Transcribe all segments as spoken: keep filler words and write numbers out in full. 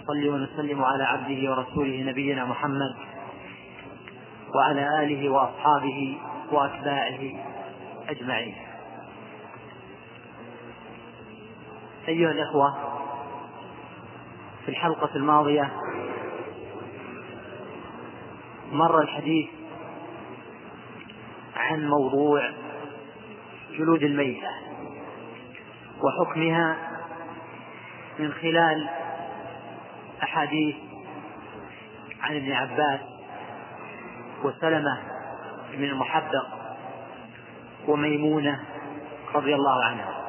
ونصلي ونسلم على عبده ورسوله نبينا محمد وعلى آله وأصحابه وأتباعه أجمعين. أيها الأخوة، في الحلقة الماضية مر الحديث عن موضوع جلود الميتة وحكمها من خلال أحاديث عن ابن عباس وسلمة بن المحبق وميمونة رضي الله عنها.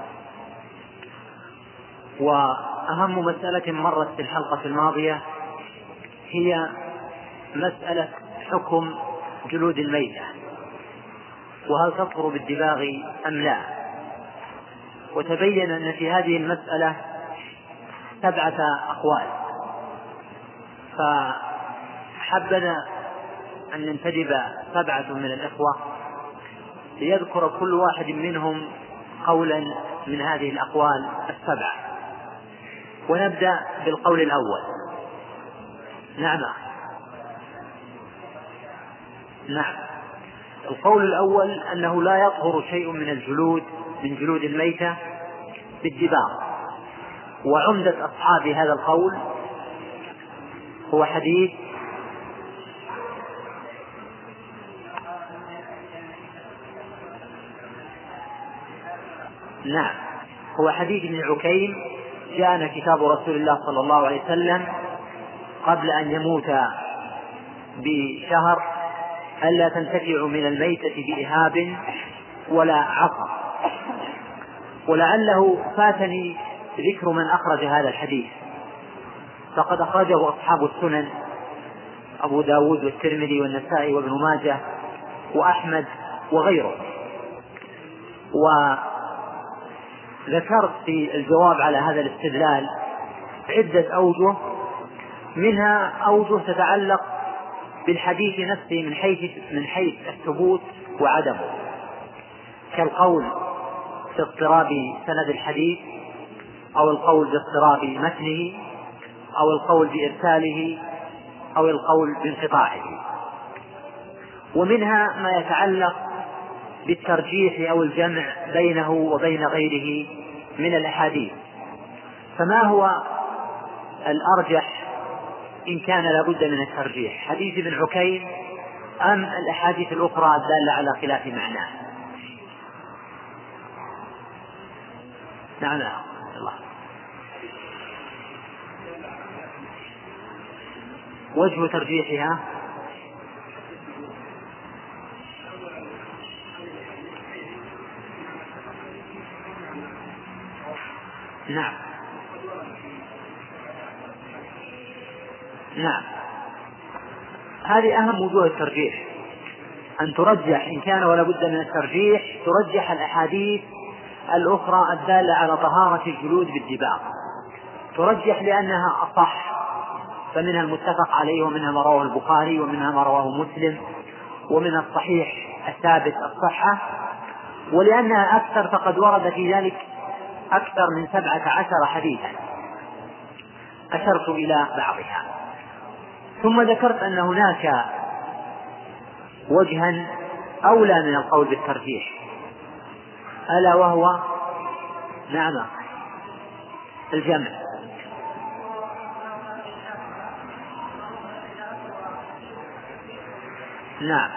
وأهم مسألة مرت في الحلقة الماضية هي مسألة حكم جلود الميتة، وهل تطهر بالدباغ أم لا. وتبين أن في هذه المسألة سبعة أقوال، فحبنا أن ننتدب سبعة من الإخوة ليذكر كل واحد منهم قولا من هذه الأقوال السبعة. ونبدأ بالقول الأول. نعم نعم القول الأول أنه لا يطهر شيء من الجلود من جلود الميتة بالدباغ. وعمدة أصحاب هذا القول هو حديث نعم هو حديث ابن عكيم: جاءنا كتاب رسول الله صلى الله عليه وسلم قبل أن يموت بشهر ألا تنتفع من الميتة بإهاب ولا عصر. ولعله فاتني ذكر من أخرج هذا الحديث، فقد أخرجه أصحاب السنن أبو داود والترمذي والنسائي وابن ماجه وأحمد وغيره. وذكرت في الجواب على هذا الاستدلال عدة أوجه، منها أوجه تتعلق بالحديث نفسه من حيث من حيث الثبوت وعدمه، كالقول باضطراب سند الحديث، أو القول باضطراب متنه، أو القول بإرساله، أو القول بانقطاعه. ومنها ما يتعلق بالترجيح أو الجمع بينه وبين غيره من الأحاديث، فما هو الأرجح إن كان لابد من الترجيح، حديث ابن عكيم أم الأحاديث الأخرى الدالة على خلاف معناه؟ نعم الله. وجه ترجيحها نعم نعم هذه أهم وجوه الترجيح، أن ترجح إن كان ولا بد من الترجيح ترجح الأحاديث الأخرى الدالة على طهارة الجلود بالدباغ، ترجح لأنها أصح، فمنها المتفق عليه ومنها ما رواه البخاري ومنها ما رواه مسلم ومن الصحيح الثابت الصحة، ولأنها أكثر فقد ورد في ذلك أكثر من سبعة عشر حديثا أشرت إلى بعضها. ثم ذكرت أن هناك وجها أولى من القول بالترجيح، ألا وهو نعم الجمع. نعم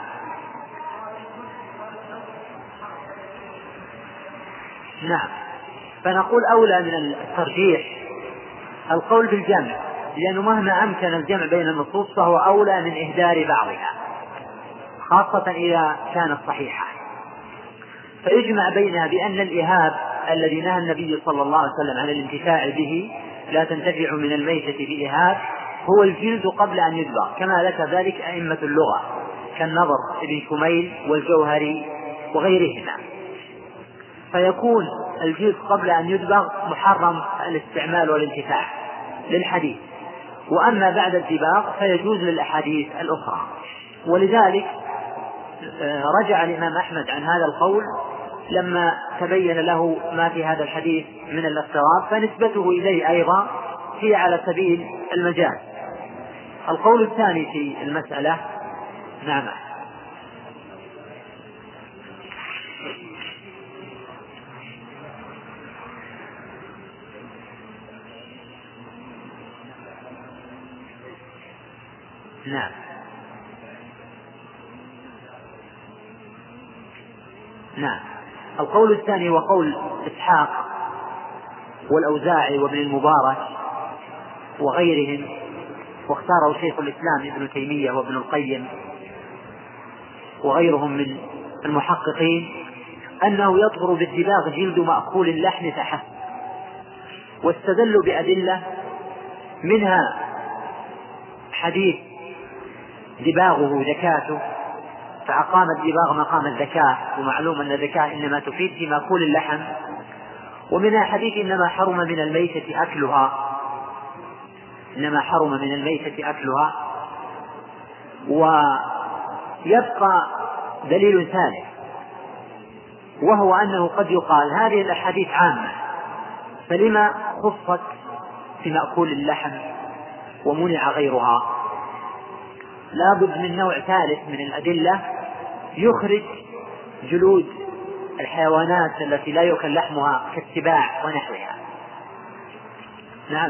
نعم فنقول أولى من الترجيح القول بالجمع، لأنه مهما أمكن الجمع بين النصوص فهو أولى من إهدار بعضها، خاصة إذا كانت صحيحة. فيجمع بينها بأن الإهاب الذي نهى النبي صلى الله عليه وسلم عن الانتفاع به، لا تنتفع من الميتة بإهاب، هو الجلد قبل أن يدبغ، كما ذكر ذلك أئمة اللغة كالنضر ابن شميل والجوهري وغيرهما. فيكون الجلد قبل أن يدبغ محرم الاستعمال والانتفاع للحديث، وأما بعد الدباغ فيجوز للأحاديث الأخرى. ولذلك رجع الإمام أحمد عن هذا القول لما تبين له ما في هذا الحديث من الاضطراب، فنسبته إليه أيضا هي على سبيل المجاز. القول الثاني في المسألة، نعم، نعم، نعم. القول الثاني وقول إسحاق والأوزاعي وابن المبارك وغيرهم، واختاره شيخ الإسلام ابن تيمية وابن القيم وغيرهم من المحققين، أنه يطهر بالدباغ جلد مأكول اللحم فحسب، واستدلوا بأدلة منها حديث دباغه زكاته، فأقام الدباغ مقام الزكاة، ومعلوم أن الزكاة إنما تفيد في مأكول اللحم، ومنها حديث إنما حرم من الميتة أكلها، إنما حرم من الميتة أكلها. ويبقى دليل ثالث، وهو أنه قد يقال هذه الأحاديث عامة، فلما خصت في مأكول اللحم ومنع غيرها؟ لابد من نوع ثالث من الأدلة يخرج جلود الحيوانات التي لا يؤكل لحمها كالسباع ونحوها. نعم،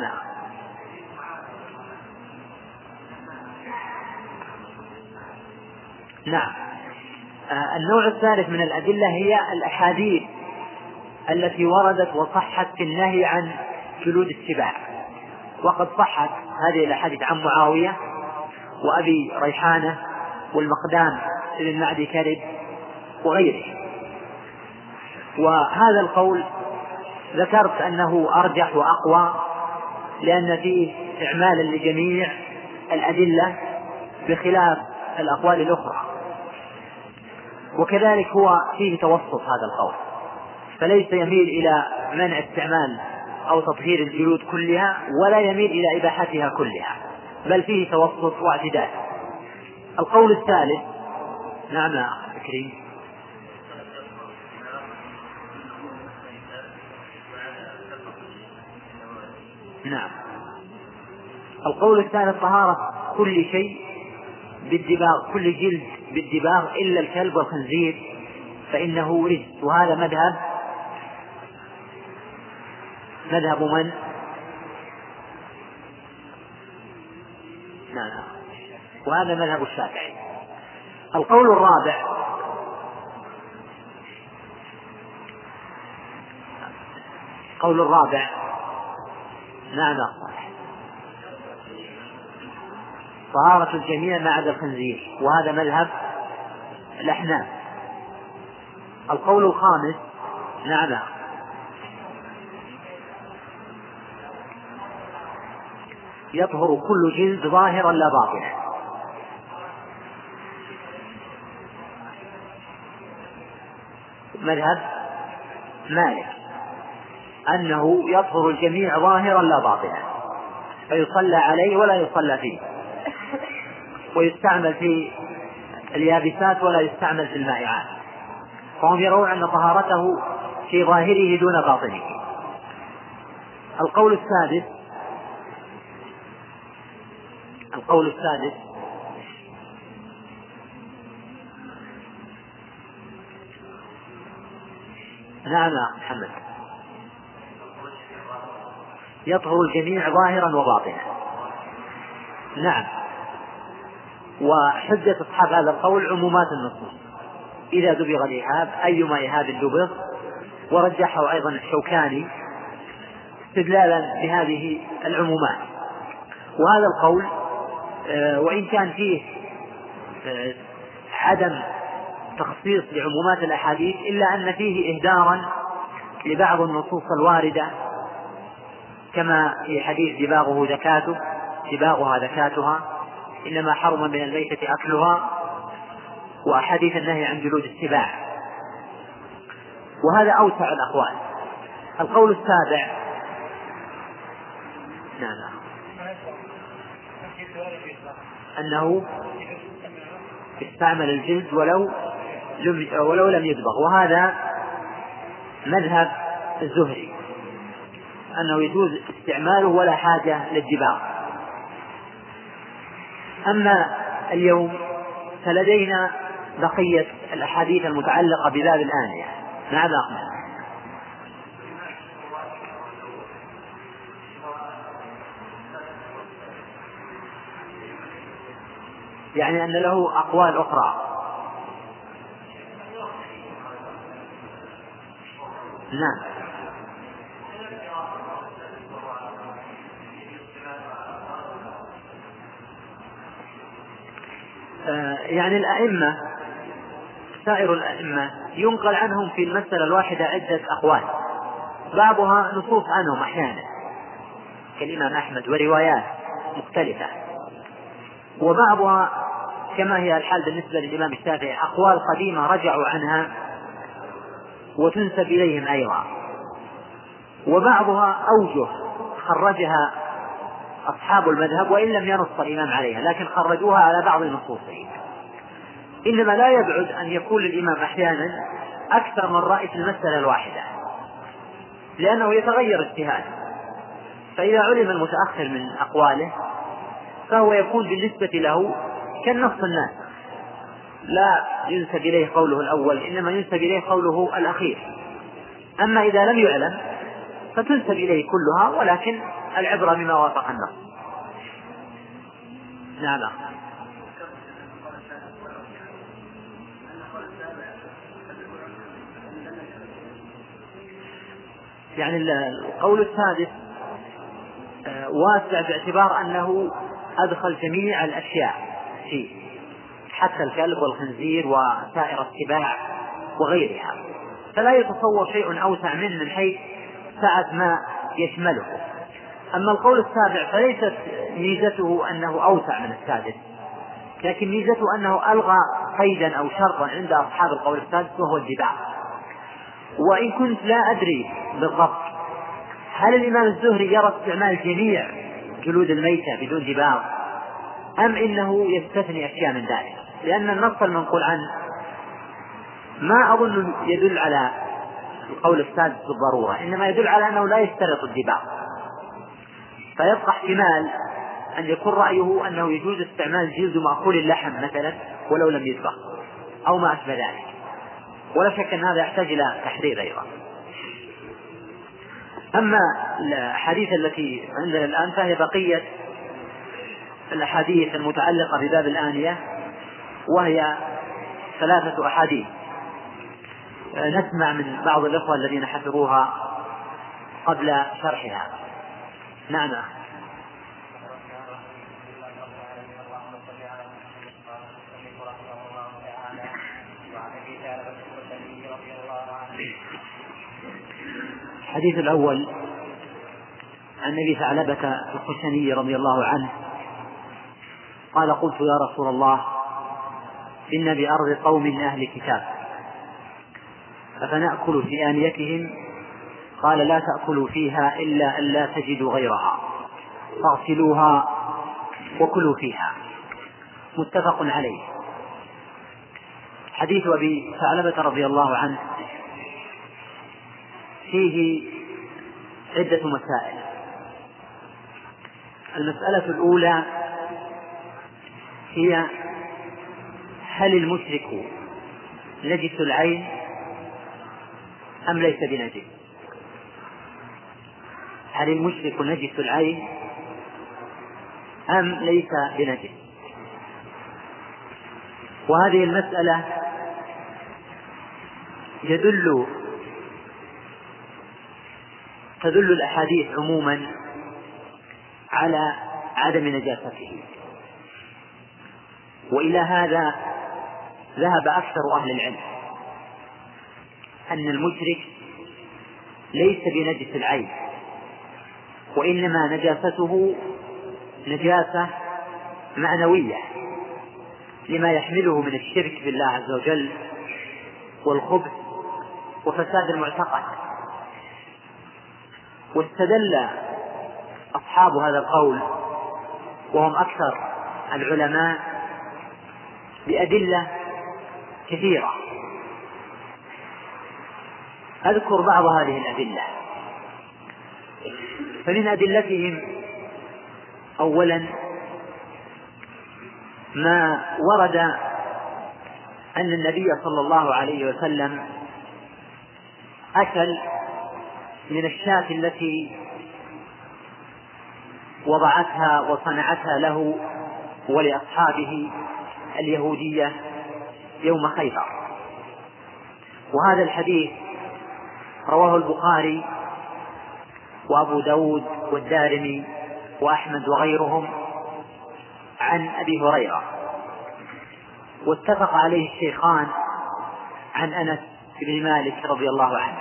نعم. النوع الثالث من الأدلة هي الأحاديث التي وردت وصحت في النهي عن جلود السباع، وقد صحت هذه الأحاديث عن معاوية وأبي ريحانة والمقدام بن معدي كرب وغيره. وهذا القول ذكرت أنه أرجح وأقوى، لأن فيه إعمالا لجميع الأدلة بخلاف الأقوال الأخرى، وكذلك هو فيه توسط هذا القول، فليس يميل إلى منع استعمال أو تطهير الجلود كلها، ولا يميل إلى إباحتها كلها، بل فيه توسط واعتدال. القول الثالث، نعم يا كريم، نعم. القول الثالث طهارة كل شيء بالدباغ، كل جلد بالدباغ إلا الكلب والخنزير فإنه رجس، وهذا مذهب مذهب من؟ نعم، وهذا مذهب الشافعي. القول الرابع، القول الرابع نعم، طهارة الجميع ما عدا الخنزير، وهذا مذهب الأحناف. القول الخامس، نعم، يطهر كل جلد ظاهرا لا باطنا، مذهب مالك أنه يطهر الجميع ظاهرا لا باطنا، فيصلى عليه ولا يصلى فيه، ويستعمل في اليابسات ولا يستعمل في المائعات، فهم يرون أن طهارته في ظاهره دون باطنه. القول السادس، القول السادس نعم يا محمد، يطهر الجميع ظاهرا وباطنا، نعم. وحجة أصحاب هذا القول عمومات النصوص، إذا دبغ الإهاب أيما إهاب دبغ، ورجحه أيضا الشوكاني استدلالا بهذه العمومات. وهذا القول وإن كان فيه عدم تخصيص لعمومات الأحاديث، إلا أن فيه إهدارا لبعض النصوص الواردة، كما في حديث دباغه زكاته، دباغها زكاتها، إنما حرم من الميتة أكلها، وأحاديث النهي عن جلود السباع، وهذا أوسع الأقوال. القول السابع، نعم، أنه استعمل الجلد ولو ولو لم يدبغ، وهذا مذهب الزهري. أنه يجوز استعماله ولا حاجة للدباغ. أما اليوم فلدينا بقية الأحاديث المتعلقة بباب الآنية. ماذا أقول؟ يعني أن له أقوال أخرى. نعم. آه يعني الأئمة سائر الأئمة ينقل عنهم في المسألة الواحدة عدة أقوال، بعضها نصوص عنهم أحيانا كالإمام أحمد وروايات مختلفة، وبعضها كما هي الحال بالنسبة للإمام الشافعي أقوال قديمة رجعوا عنها وتنسب إليهم أيضا، وبعضها أوجه خرجها أصحاب المذهب وإن لم ينص الإمام عليها لكن خرجوها على بعض نصوصه. إنما لا يبعد أن يكون للإمام أحيانا أكثر من رأي في المسألة الواحدة، لأنه يتغير اجتهاده، فإذا علم المتأخر من أقواله فهو يكون بالنسبة له كالنص الناس، لا ينسب إليه قوله الأول إنما ينسب إليه قوله الأخير. أما إذا لم يعلم فتنسب إليه كلها، ولكن العبرة بما وافق النص. نعم. يعني القول السادس واسع باعتبار أنه أدخل جميع الأشياء فيه، حتى الكلب والخنزير وسائر السباع وغيرها، فلا يتصور شيء أوسع منه من حيث سعة ما يشمله. أما القول السابع فليست ميزته أنه أوسع من السادس، لكن ميزته أنه ألغى قيدا أو شرطا عند أصحاب القول السادس وهو الدباغ. وإن كنت لا أدري بالضبط هل الإمام الزهري يرى استعمال جميع جلود الميتة بدون دباغ أم إنه يستثني أشياء من ذلك، لأن النص المنقول عنه ما أظن يدل على القول السادس بالضرورة، إنما يدل على أنه لا يشترط الدباغ، فيبقى احتمال أن يكون رأيه أنه يجوز استعمال جلد مأكول اللحم مثلا ولو لم يدبغ أو ما أشبه ذلك، ولا شك أن هذا يحتاج إلى تحرير أيضا. أما الحديث التي عندنا الآن فهي بقية الأحاديث المتعلقة بباب الآنية، وهي ثلاثة أحاديث نسمع من بعض الأخوة الذين حفظوها قبل شرحها. نعم. الحديث الأول عن أبي ثعلبة الخشني رضي الله عنه قال: قلت يا رسول الله إن بأرض قوم أهل كتاب أفنأكل في آنيتهم؟ قال: لا تأكلوا فيها إلا أن لا تجدوا غيرها، فاغسلوها وكلوا فيها. متفق عليه. حديث أبي ثعلبة رضي الله عنه فيه عدة مسائل. المسألة الأولى هي: هل المشرك نجس العين أم ليس بنجس؟ هل المشرك نجس العين أم ليس بنجس؟ وهذه المسألة يدل تدل الأحاديث عموما على عدم نجاسته، وإلى هذا ذهب أكثر أهل العلم أن المشرك ليس بنجس العين، وإنما نجاسته نجاسة معنوية لما يحمله من الشرك بالله عز وجل والخبث وفساد المعتقد. واستدل أصحاب هذا القول وهم أكثر العلماء بأدلة كثيرة. أذكر بعض هذه الأدلة. فمن أدلتهم أولا ما ورد أن النبي صلى الله عليه وسلم أكل من الشاة التي وضعتها وصنعتها له ولأصحابه اليهودية يوم خيبر. وهذا الحديث رواه البخاري وأبو داود والدارمي وأحمد وغيرهم عن أبي هريرة، واتفق عليه الشيخان عن أنس بن مالك رضي الله عنه.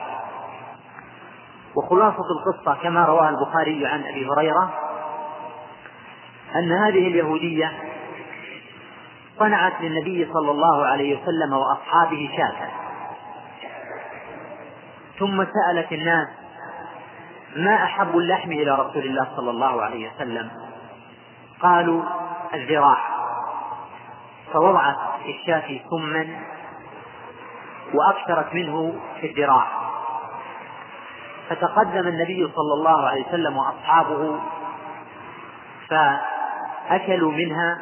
وخلاصة القصة كما رواها البخاري عن أبي هريرة أن هذه اليهودية صنعت للنبي صلى الله عليه وسلم وأصحابه شاة، ثم سألت الناس ما أحب اللحم إلى رسول الله صلى الله عليه وسلم؟ قالوا الذراع، فوضعت في الشاة سما وأكثرت منه في الذراع، فتقدم النبي صلى الله عليه وسلم وأصحابه فأكلوا منها،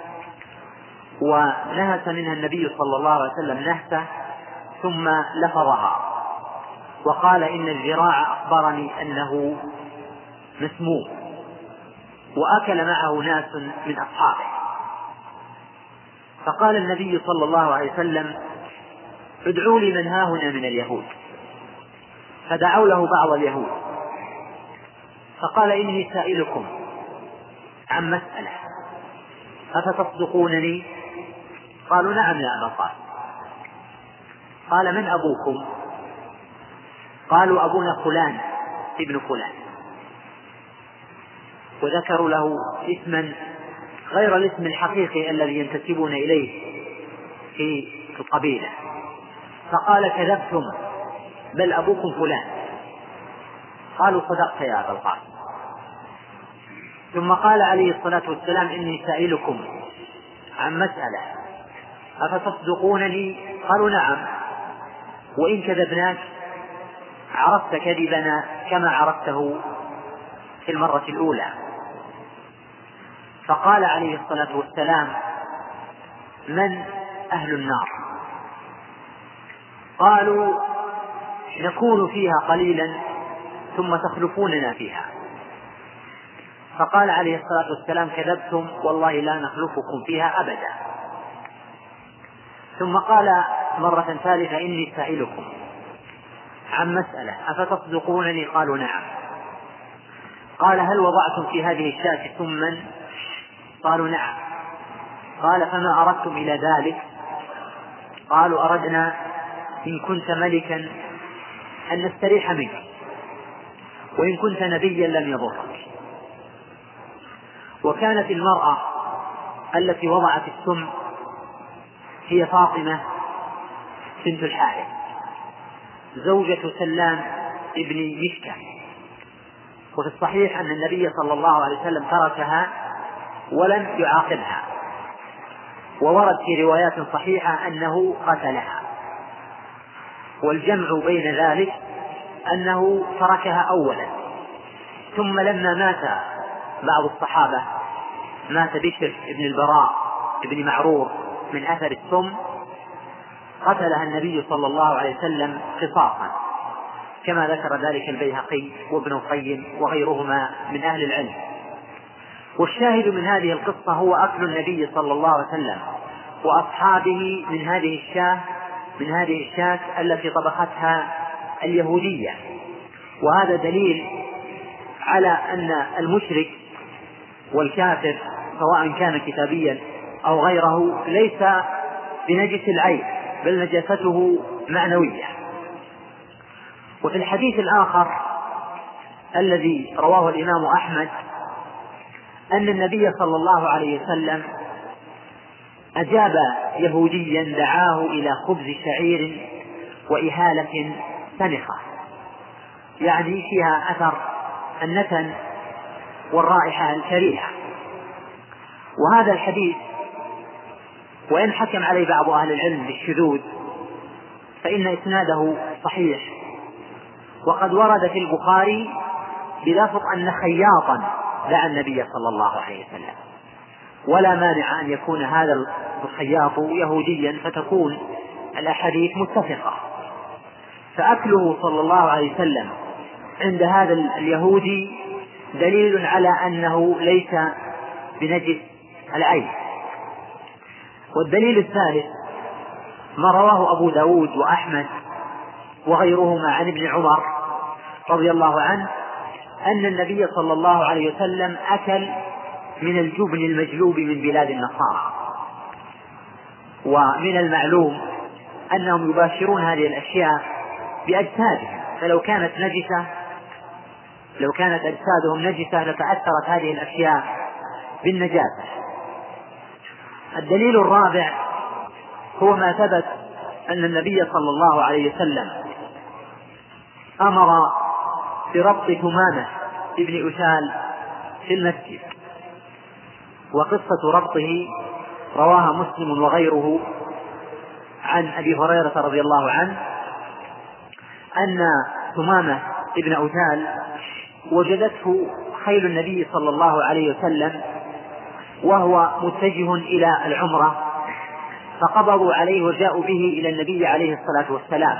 ونهس منها النبي صلى الله عليه وسلم نهسه ثم لفظها وقال إن الذراع أخبرني أنه مسموم، وأكل معه ناس من أصحابه. فقال النبي صلى الله عليه وسلم ادعوا لي من هاهنا من اليهود، فدعوا له بعض اليهود، فقال إني سائلكم عن مسألة أفتصدقونني؟ قالوا نعم يا أبا القاسم. قال من أبوكم؟ قالوا أبونا فلان ابن فلان، وذكروا له اسما غير الاسم الحقيقي الذي ينتسبون إليه في القبيلة. فقال كذبتم، بل أبوكم فلان. قالوا صدقت يا أبا القاسم. ثم قال عليه الصلاة والسلام إني سائلكم عن مسألة أفتصدقونني؟ قالوا نعم، وإن كذبناك عرفت كذبنا كما عرفته في المرة الأولى. فقال عليه الصلاة والسلام من أهل النار؟ قالوا نكون فيها قليلا ثم تخلفوننا فيها. فقال عليه الصلاة والسلام كذبتم، والله لا نخلفكم فيها أبدا. ثم قال مرة ثالثة إني سائلكم عن مسألة أفتصدقونني؟ قالوا نعم. قال هل وضعتم في هذه الشاة سما؟ قالوا نعم. قال فما أردتم إلى ذلك؟ قالوا أردنا إن كنت ملكا أن نستريح منك، وإن كنت نبيا لم يضرك. وكانت المرأة التي وضعت السم هي فاطمة بنت الحارث زوجة سلام ابن مشكة. وفي الصحيح أن النبي صلى الله عليه وسلم تركها ولم يعاقبها، وورد في روايات صحيحة أنه قتلها. والجمع بين ذلك أنه تركها أولا، ثم لما مات بعض الصحابة، مات بشر بن البراء بن معرور من أثر السم، قتلها النبي صلى الله عليه وسلم قصاصا، كما ذكر ذلك البيهقي وابن القيم وغيرهما من أهل العلم. والشاهد من هذه القصة هو أكل النبي صلى الله عليه وسلم وأصحابه من هذه الشاة من هذه الشاة التي طبختها اليهودية. وهذا دليل على أن المشرك والكافر سواء كان كتابيا أو غيره ليس بنجس العين، بل نجاسته معنوية. وفي الحديث الآخر الذي رواه الإمام أحمد أن النبي صلى الله عليه وسلم أجاب يهوديا دعاه إلى خبز شعير وإهالة سنخة، يعني فيها أثر النتن والرائحة الكريهة. وهذا الحديث وإن حكم عليه بعض أهل العلم بالشذوذ فإن إسناده صحيح، وقد ورد في البخاري بلفظ أن خياطا دعا النبي صلى الله عليه وسلم، ولا مانع أن يكون هذا الخياط يهوديا فتكون الأحاديث متفقة. فأكله صلى الله عليه وسلم عند هذا اليهودي دليل على أنه ليس بنجس العين. والدليل الثالث ما رواه أبو داود وأحمد وغيرهما عن ابن عمر رضي الله عنه أن النبي صلى الله عليه وسلم أكل من الجبن المجلوب من بلاد النصارى. ومن المعلوم أنهم يباشرون هذه الأشياء بأجسادهم، فلو كانت نجسة لو كانت أجسادهم نجسة لتأثرت هذه الأشياء بالنجاسة. الدليل الرابع هو ما ثبت أن النبي صلى الله عليه وسلم أمر بربط ثمامة ابن أسال في المسجد، وقصة ربطه رواها مسلم وغيره عن أبي هريرة رضي الله عنه أن ثمامة ابن أسال وجدته خيل النبي صلى الله عليه وسلم وهو متجه إلى العمرة، فقبضوا عليه وجاءوا به إلى النبي عليه الصلاة والسلام،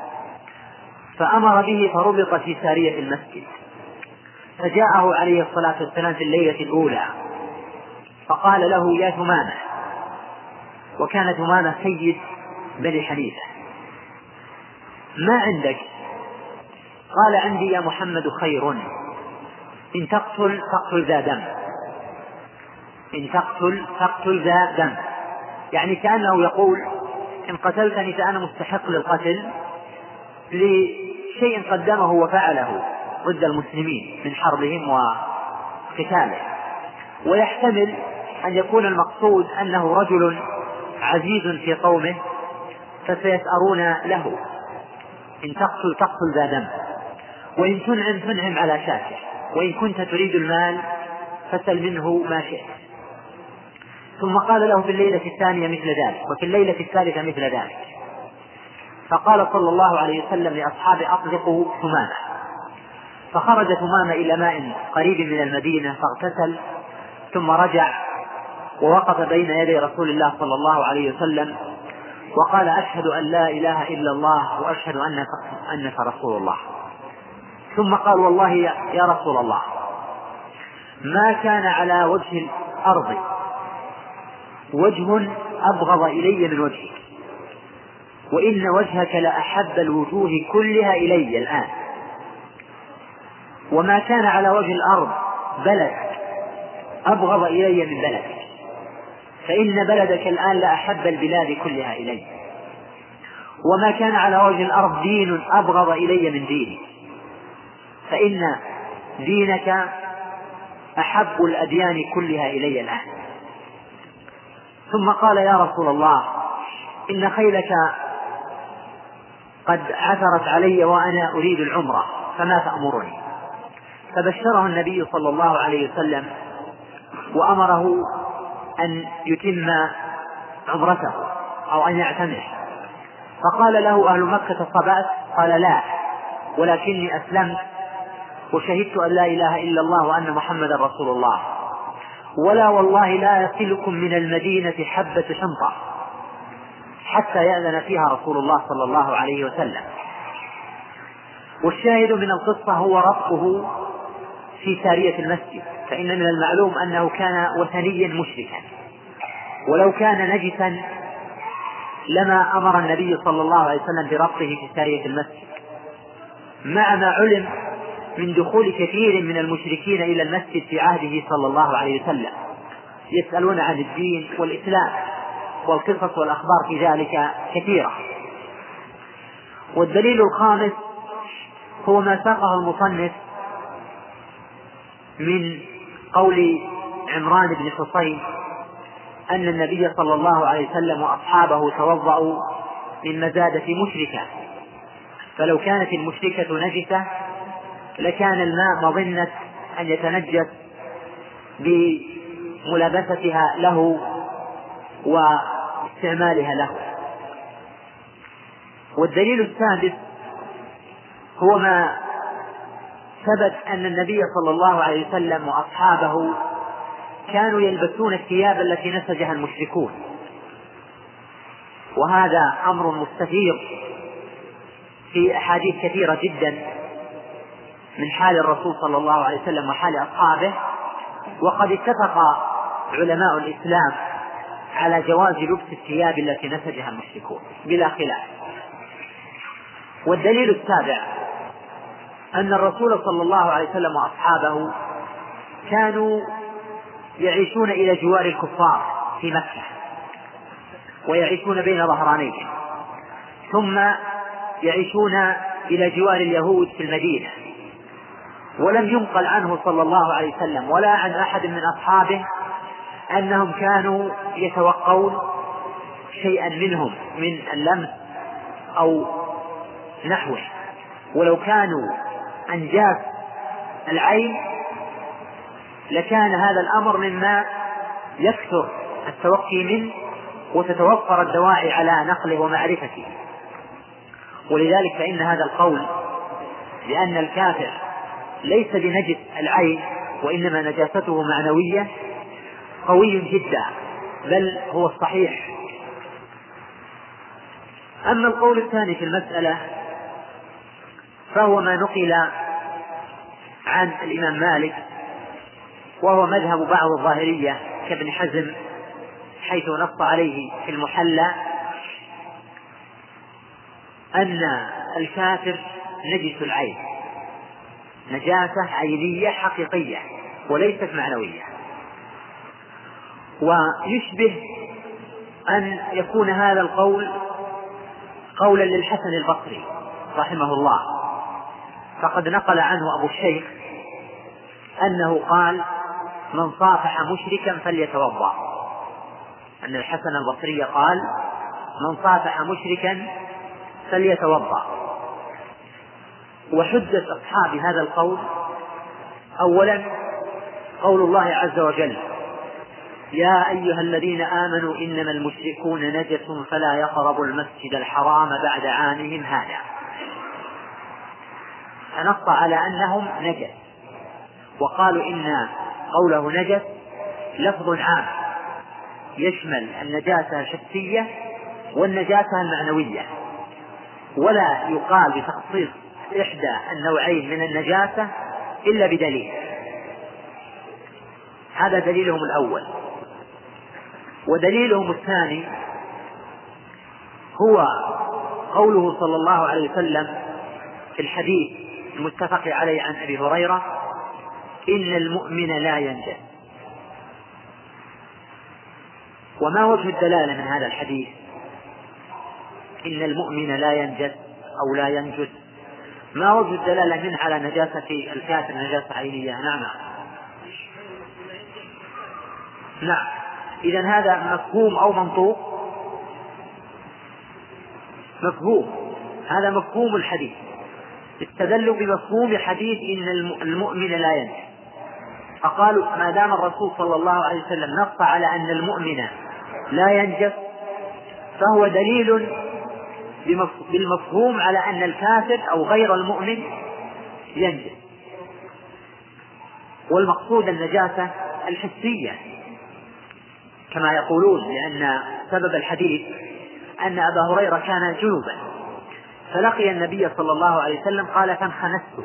فأمر به فربط في سارية المسجد. فجاءه عليه الصلاة والسلام في الليلة الأولى فقال له: يا ثمامة، وكان ثمامة سيد بني حنيفة، ما عندك؟ قال: عندي يا محمد خير، إن تقتل تقتل ذا دم، إن تقتل تقتل ذا دم، يعني كأنه يقول: إن قتلتني فأنا مستحق للقتل لشيء قدمه وفعله ضد المسلمين من حربهم وقتالهم. ويحتمل أن يكون المقصود أنه رجل عزيز في قومه فسيسأرون له، إن تقتل تقتل ذا دم، وإن تنعم تنعم على شاكر، وإن كنت تريد المال فسل منه ما شئت. ثم قال له في الليلة الثانية مثل ذلك، وفي الليلة الثالثة مثل ذلك. فقال صلى الله عليه وسلم لأصحابه: أطلقوا ثمامة. فخرج ثمامة إلى ماء قريب من المدينة فاغتسل، ثم رجع ووقف بين يدي رسول الله صلى الله عليه وسلم وقال: أشهد أن لا إله إلا الله وأشهد أنك, أنك رسول الله. ثم قال: والله يا رسول الله، ما كان على وجه الأرض وجه أبغض إلي من وجهك، وإن وجهك لأحب الوجوه كلها إلي الآن، وما كان على وجه الأرض بلد أبغض إلي من بلدك، فإن بلدك الآن لأحب البلاد كلها إلي، وما كان على وجه الأرض دين أبغض إلي من دينك، فإن دينك أحب الأديان كلها إلي الآن. ثم قال: يا رسول الله، إن خيلك قد عثرت علي وأنا أريد العمرة، فما تأمرني؟ فبشره النبي صلى الله عليه وسلم وأمره أن يتم عمرته أو أن يعتمر. فقال له أهل مكة: صبأت؟ قال: لا، ولكني أسلمت وشهدت أن لا إله إلا الله وأن محمدا رسول الله، ولا والله لا يصلكم من المدينة حبة شنطة حتى يأذن فيها رسول الله صلى الله عليه وسلم. والشاهد من القصة هو ربطه في سارية المسجد، فإن من المعلوم أنه كان وثنيا مشركا، ولو كان نجسا لما أمر النبي صلى الله عليه وسلم بربطه في سارية المسجد، مع ما علم من دخول كثير من المشركين إلى المسجد في عهده صلى الله عليه وسلم يسألون عن الدين والإسلام، والقصص والأخبار في ذلك كثيرة. والدليل الخامس هو ما ساقه المصنف من قول عمران بن حصين أن النبي صلى الله عليه وسلم وأصحابه توضأوا من مزادة مشركة، فلو كانت المشركة نجسة لكان الماء مظنة أن يتنجس بملابستها له واستعمالها له. والدليل السادس هو ما ثبت أن النبي صلى الله عليه وسلم وأصحابه كانوا يلبسون الثياب التي نسجها المشركون، وهذا أمر مستفيض في أحاديث كثيرة جدا من حال الرسول صلى الله عليه وسلم وحال أصحابه. وقد اتفق علماء الإسلام على جواز لبس الثياب التي نسجها المشركون بلا خلاف. والدليل السابع أن الرسول صلى الله عليه وسلم وأصحابه كانوا يعيشون إلى جوار الكفار في مكة ويعيشون بين ظهرانيهم، ثم يعيشون إلى جوار اليهود في المدينة، ولم ينقل عنه صلى الله عليه وسلم ولا عن أحد من أصحابه أنهم كانوا يتوقون شيئا منهم من اللمس أو نحوه، ولو كانوا أنجاس العين لكان هذا الأمر مما يكثر التوقي منه وتتوفر الدواعي على نقله ومعرفته. ولذلك فإن هذا القول لأن الكافر ليس بنجس العين وإنما نجاسته معنوية قوي جدا، بل هو الصحيح. أما القول الثاني في المسألة فهو ما نقل عن الإمام مالك، وهو مذهب بعض الظاهرية كابن حزم حيث نص عليه في المحلى أن الكافر نجس العين، نجاسة عينية حقيقية وليست معنوية. ويشبه أن يكون هذا القول قولا للحسن البصري رحمه الله، فقد نقل عنه أبو الشيخ أنه قال: من صافح مشركا فليتوضأ. أن الحسن البصري قال: من صافح مشركا فليتوضأ. وحجة أصحاب هذا القول أولا قول الله عز وجل: يا أيها الذين آمنوا إنما المشركون نجس فلا يقربوا المسجد الحرام بعد عامهم هذا، فنص على أنهم نجس، وقالوا إن قوله نجس لفظ عام يشمل النجاسة الحسية والنجاسة المعنوية، ولا يقال بتخصيص إحدى النوعين من النجاسة إلا بدليل. هذا دليلهم الأول. ودليلهم الثاني هو قوله صلى الله عليه وسلم في الحديث المتفق عليه عن أبي هريرة: إن المؤمن لا ينجس. وما وجه الدلالة من هذا الحديث؟ إن المؤمن لا ينجس أو لا ينجس، ما وجه الدلالة منه على نجاسة الكافر نجاسة عينية؟ نعم نعم. إذن هذا مفهوم أو منطوق؟ مفهوم. هذا مفهوم الحديث، استدلوا بمفهوم حديث إن المؤمن لا ينجس، فقالوا ما دام الرسول صلى الله عليه وسلم نص على أن المؤمن لا ينجس فهو دليل بالمفهوم على أن الكافر أو غير المؤمن ينجس. والمقصود النجاسة الحسية كما يقولون، لأن سبب الحديث أن أبا هريرة كان جنوبا فلقي النبي صلى الله عليه وسلم قال: فانخنست،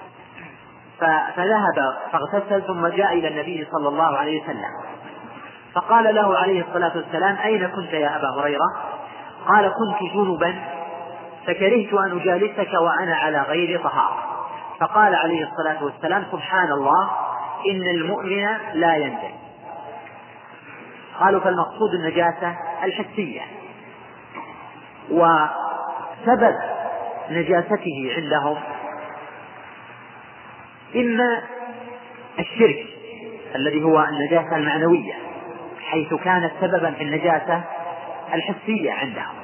فذهب فاغتسل ثم جاء إلى النبي صلى الله عليه وسلم فقال له عليه الصلاة والسلام: أين كنت يا أبا هريرة؟ قال: كنت جنبا فكرهت أن أجالسك وأنا على غير طهارة. فقال عليه الصلاة والسلام: سبحان الله، إن المؤمن لا ينجس. قالوا فالمقصود النجاسة الحسية. وسبب نجاسته عندهم إما الشرك الذي هو النجاسة المعنوية، حيث كانت سببا في النجاسة الحسية عندهم،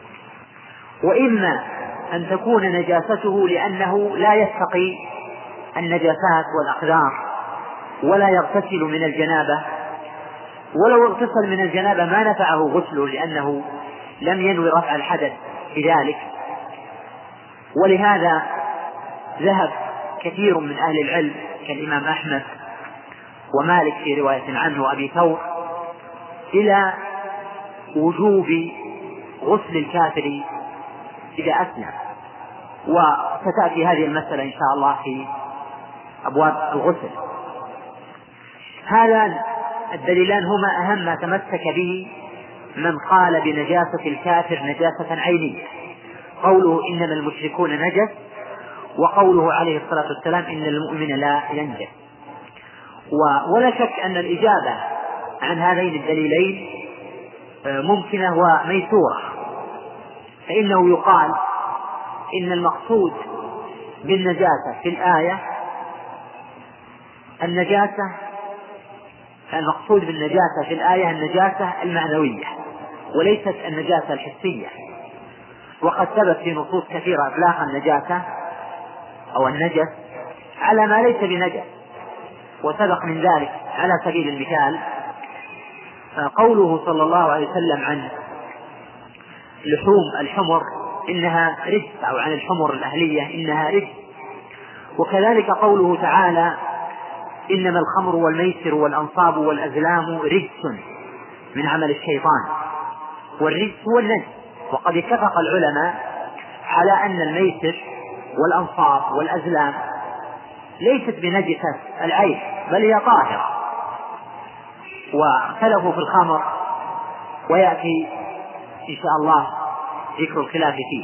وإما أن تكون نجاسته لأنه لا يتقي النجاسات والأقدار ولا يغتسل من الجنابة، ولو اغتسل من الجنابة ما نفعه غسله لأنه لم ينوي رفع الحدث بذلك. ولهذا ذهب كثير من أهل العلم كالإمام أحمد ومالك في رواية عنه وأبي ثور إلى وجوب غسل الكافر إذا أسلم، وستأتي هذه المسألة إن شاء الله في أبواب الغسل. هذا الدليلان هما أهم ما تمسك به من قال بنجاسة الكافر نجاسة عينية، قوله إنما المشركون نجس، وقوله عليه الصلاة والسلام إن المؤمن لا ينجس. ولا شك أن الإجابة عن هذين الدليلين ممكنة وميسورة، فإنه يقال إن المقصود بالنجاسة في الآية النجاسة المقصود بالنجاسة في الآية النجاسة المعنوية وليست النجاسة الحسية، وقد ثبت في نصوص كثيرة إطلاق النجاسة أو النجس على ما ليس بنجس. وسبق من ذلك على سبيل المثال قوله صلى الله عليه وسلم عن لحوم الحمر إنها رجس، أو عن الحمر الأهلية إنها رجس. وكذلك قوله تعالى إنما الخمر والميسر والأنصاب والأزلام رجس من عمل الشيطان، والرجس هو النجس. وقد اتفق العلماء على أن الميسر والأنصاب والأزلام ليست بنجسة العين بل هي طاهرة، واختلفوا في الخمر ويأتي إن شاء الله ذكر الخلاف فيه.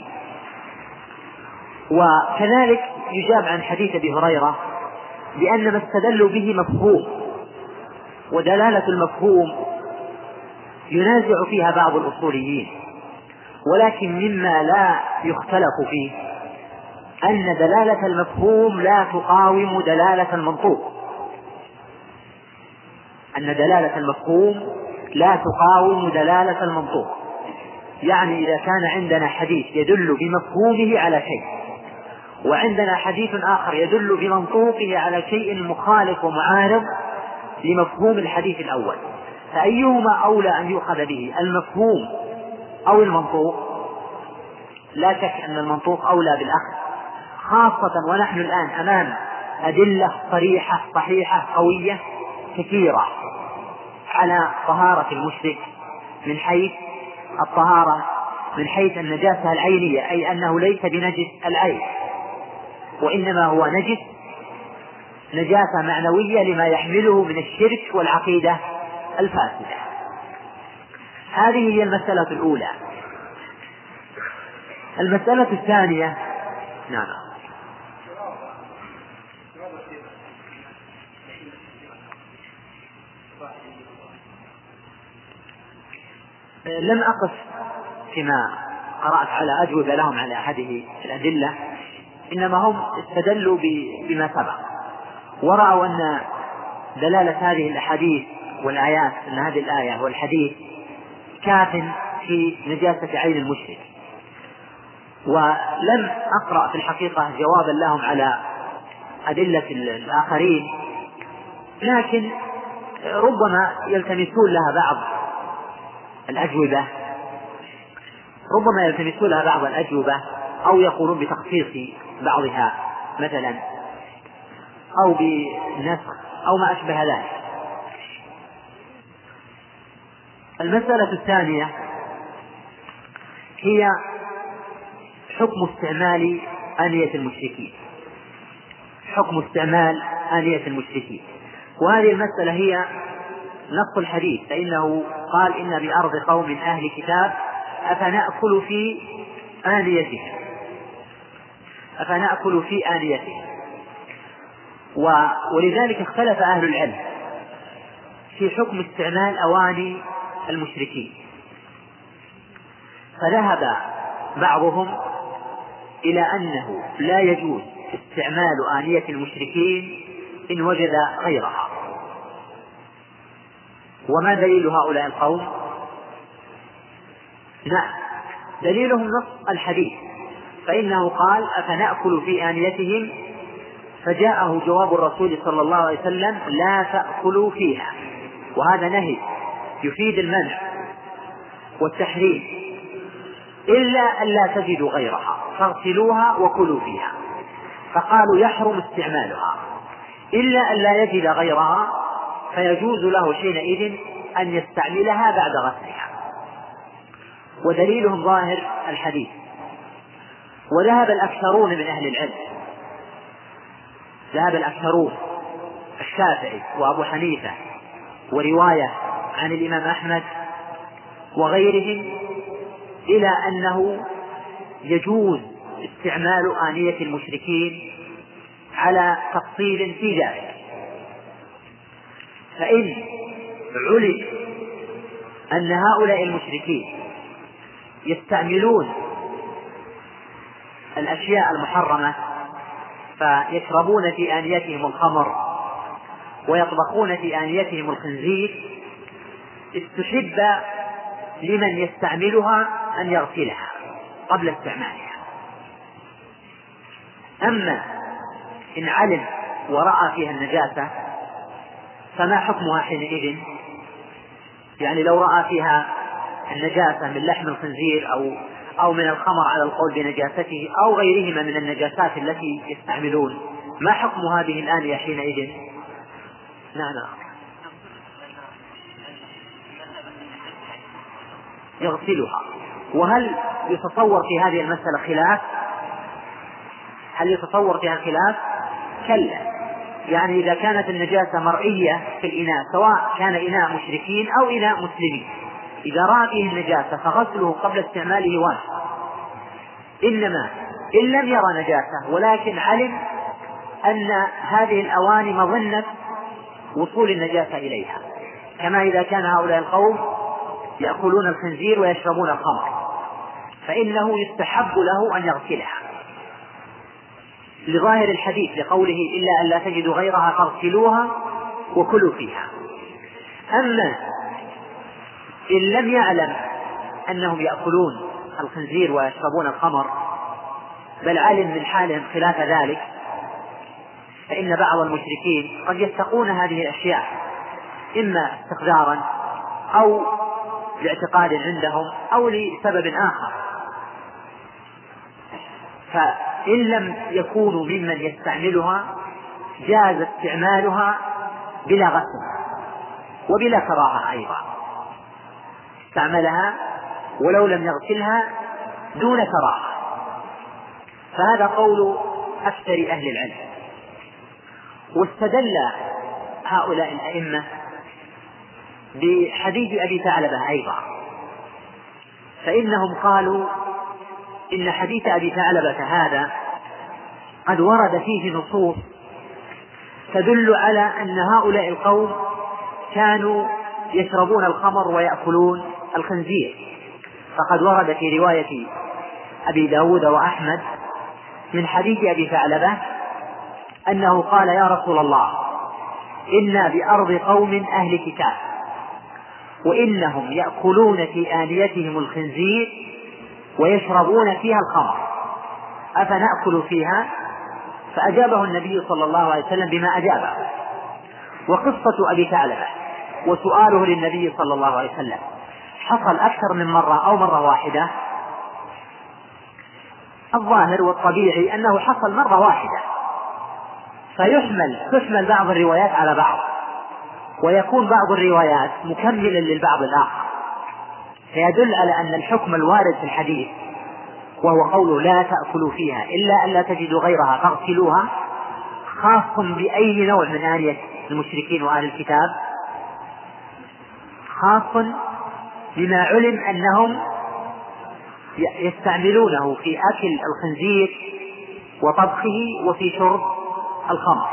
وكذلك يجاب عن حديث أبي هريرة بأن ما استدلوا به مفهوم، ودلالة المفهوم ينازع فيها بعض الأصوليين، ولكن مما لا يختلف فيه أن دلالة المفهوم لا تقاوم دلالة المنطوق، أن دلالة المفهوم لا تقاوم دلالة المنطوق. يعني إذا كان عندنا حديث يدل بمفهومه على شيء، وعندنا حديث آخر يدل بمنطوقه على شيء مخالف ومعارض لمفهوم الحديث الأول، فأيهما أولى أن يؤخذ به، المفهوم أو المنطوق؟ لا شك أن المنطوق أولى بالأخذ، خاصة ونحن الآن أمام أدلة صريحة صحيحة قوية كثيرة على طهارة المشرك من حيث الطهارة من حيث النجاسة العينية، أي أنه ليس بنجس العين، وإنما هو نجس نجاسة معنوية لما يحمله من الشرك والعقيدة الفاسدة. هذه هي المسألة الأولى. المسألة الثانية، نعم، لم أقف فيما قرأت على أجوبة لهم على هذه الأدلة، إنما هم استدلوا بما سبق ورأوا أن دلالة هذه الأحاديث والآيات، أن هذه الآية والحديث كاف في نجاسة عين المشرك. ولم أقرأ في الحقيقة جوابا لهم على أدلة الآخرين، لكن ربما يلتمسون لها بعض الأجوبة ربما يلتمسون لها بعض الأجوبة أو يقولون بتخصيص بعضها مثلا أو بنسخ أو ما أشبه ذلك. المسألة الثانية هي حكم استعمال آنية المشركين حكم استعمال آنية المشركين وهذه المسألة هي نص الحديث، فإنه قال إن بأرض قوم أهل كتاب أفنأكل في آنيتهم أفنأكل في آنيتهم ولذلك اختلف أهل العلم في حكم استعمال أواني المشركين، فذهب بعضهم إلى أنه لا يجوز استعمال آنية المشركين إن وجد غيرها. وما دليل هؤلاء القوم؟ نعم، دليلهم نص الحديث، فإنه قال أفنأكل في آنيتهم، فجاءه جواب الرسول صلى الله عليه وسلم لا تأكلوا فيها، وهذا نهي يفيد المنع والتحريم، إلا أن لا تجدوا غيرها فاغسلوها وكلوا فيها. فقالوا يحرم استعمالها إلا أن لا يجد غيرها، فيجوز له حينئذ أن يستعملها بعد غسلها. ودليلهم ظاهر الحديث. وذهب الأكثرون من أهل العلم، ذهب الأكثرون الشافعي وأبو حنيفة ورواية عن الإمام أحمد وغيرهم إلى أنه يجوز استعمال آنية المشركين على تفصيل في ذلك. فإن علم أن هؤلاء المشركين يستعملون الأشياء المحرمة، فيشربون في آنيتهم الخمر ويطبخون في آنيتهم الخنزير، استحب لمن يستعملها أن يغسلها قبل استعمالها. أما إن علم ورأى فيها النجاسة فما حكمها حينئذ؟ يعني لو رأى فيها النجاسة من لحم الخنزير أو أو من الخمر على القول بنجاسته أو غيرهما من النجاسات التي يستعملون، ما حكم هذه الآنية حينئذ؟ نعم يغسلها. وهل يتصور في هذه المسألة خلاف؟ هل يتصور فيها خلاف؟ كلا. يعني إذا كانت النجاسة مرئية في الإناء، سواء كان إناء مشركين أو إناء مسلمين، إذا رأى فيه النجاسة فغسله قبل استعماله واجب. إنما إن لم يرى نجاسة ولكن علم أن هذه الأواني مظنة وصول النجاسة إليها، كما إذا كان هؤلاء القوم يأكلون الخنزير ويشربون الخمر، فإنه يستحب له أن يغسلها لظاهر الحديث لقوله إلا أن لا تجدوا غيرها فاغسلوها وكلوا فيها. أما إن لم يعلم أنهم يأكلون الخنزير ويشربون الخمر، بل علم من حالهم خلاف ذلك، فإن بعض المشركين قد يتقون هذه الأشياء إما استقدارا أو لاعتقاد عندهم أو لسبب آخر، فإن لم يكونوا ممن يستعملها جاز استعمالها بلا غسل وبلا كراهة أيضا، استعملها ولو لم يغسلها دون كراهة. فهذا قول أكثر أهل العلم. واستدل هؤلاء الأئمة بحديث أبي ثعلبة أيضا، فإنهم قالوا إن حديث أبي ثعلبة هذا قد ورد فيه نصوص تدل على أن هؤلاء القوم كانوا يشربون الخمر ويأكلون الخنزير. فقد ورد في رواية أبي داود وأحمد من حديث أبي ثعلبة أنه قال يا رسول الله إنا بأرض قوم أهل كتاب وإنهم يأكلون في آنيتهم الخنزير ويشربون فيها الخمر، أفنأكل فيها؟ فأجابه النبي صلى الله عليه وسلم بما أجابه. وقصة أبي ثعلبة وسؤاله للنبي صلى الله عليه وسلم حصل أكثر من مرة أو مرة واحدة؟ الظاهر والطبيعي أنه حصل مرة واحدة، فيحمل تحمل بعض الروايات على بعض، ويكون بعض الروايات مكملا للبعض الآخر، فيدل على أن الحكم الوارد في الحديث وهو قوله لا تأكلوا فيها إلا أن لا تجدوا غيرها فاغسلوها خاص بأي نوع من آنية المشركين وأهل الكتاب، خاص بما علم أنهم يستعملونه في أكل الخنزير وطبخه وفي شرب الخمر.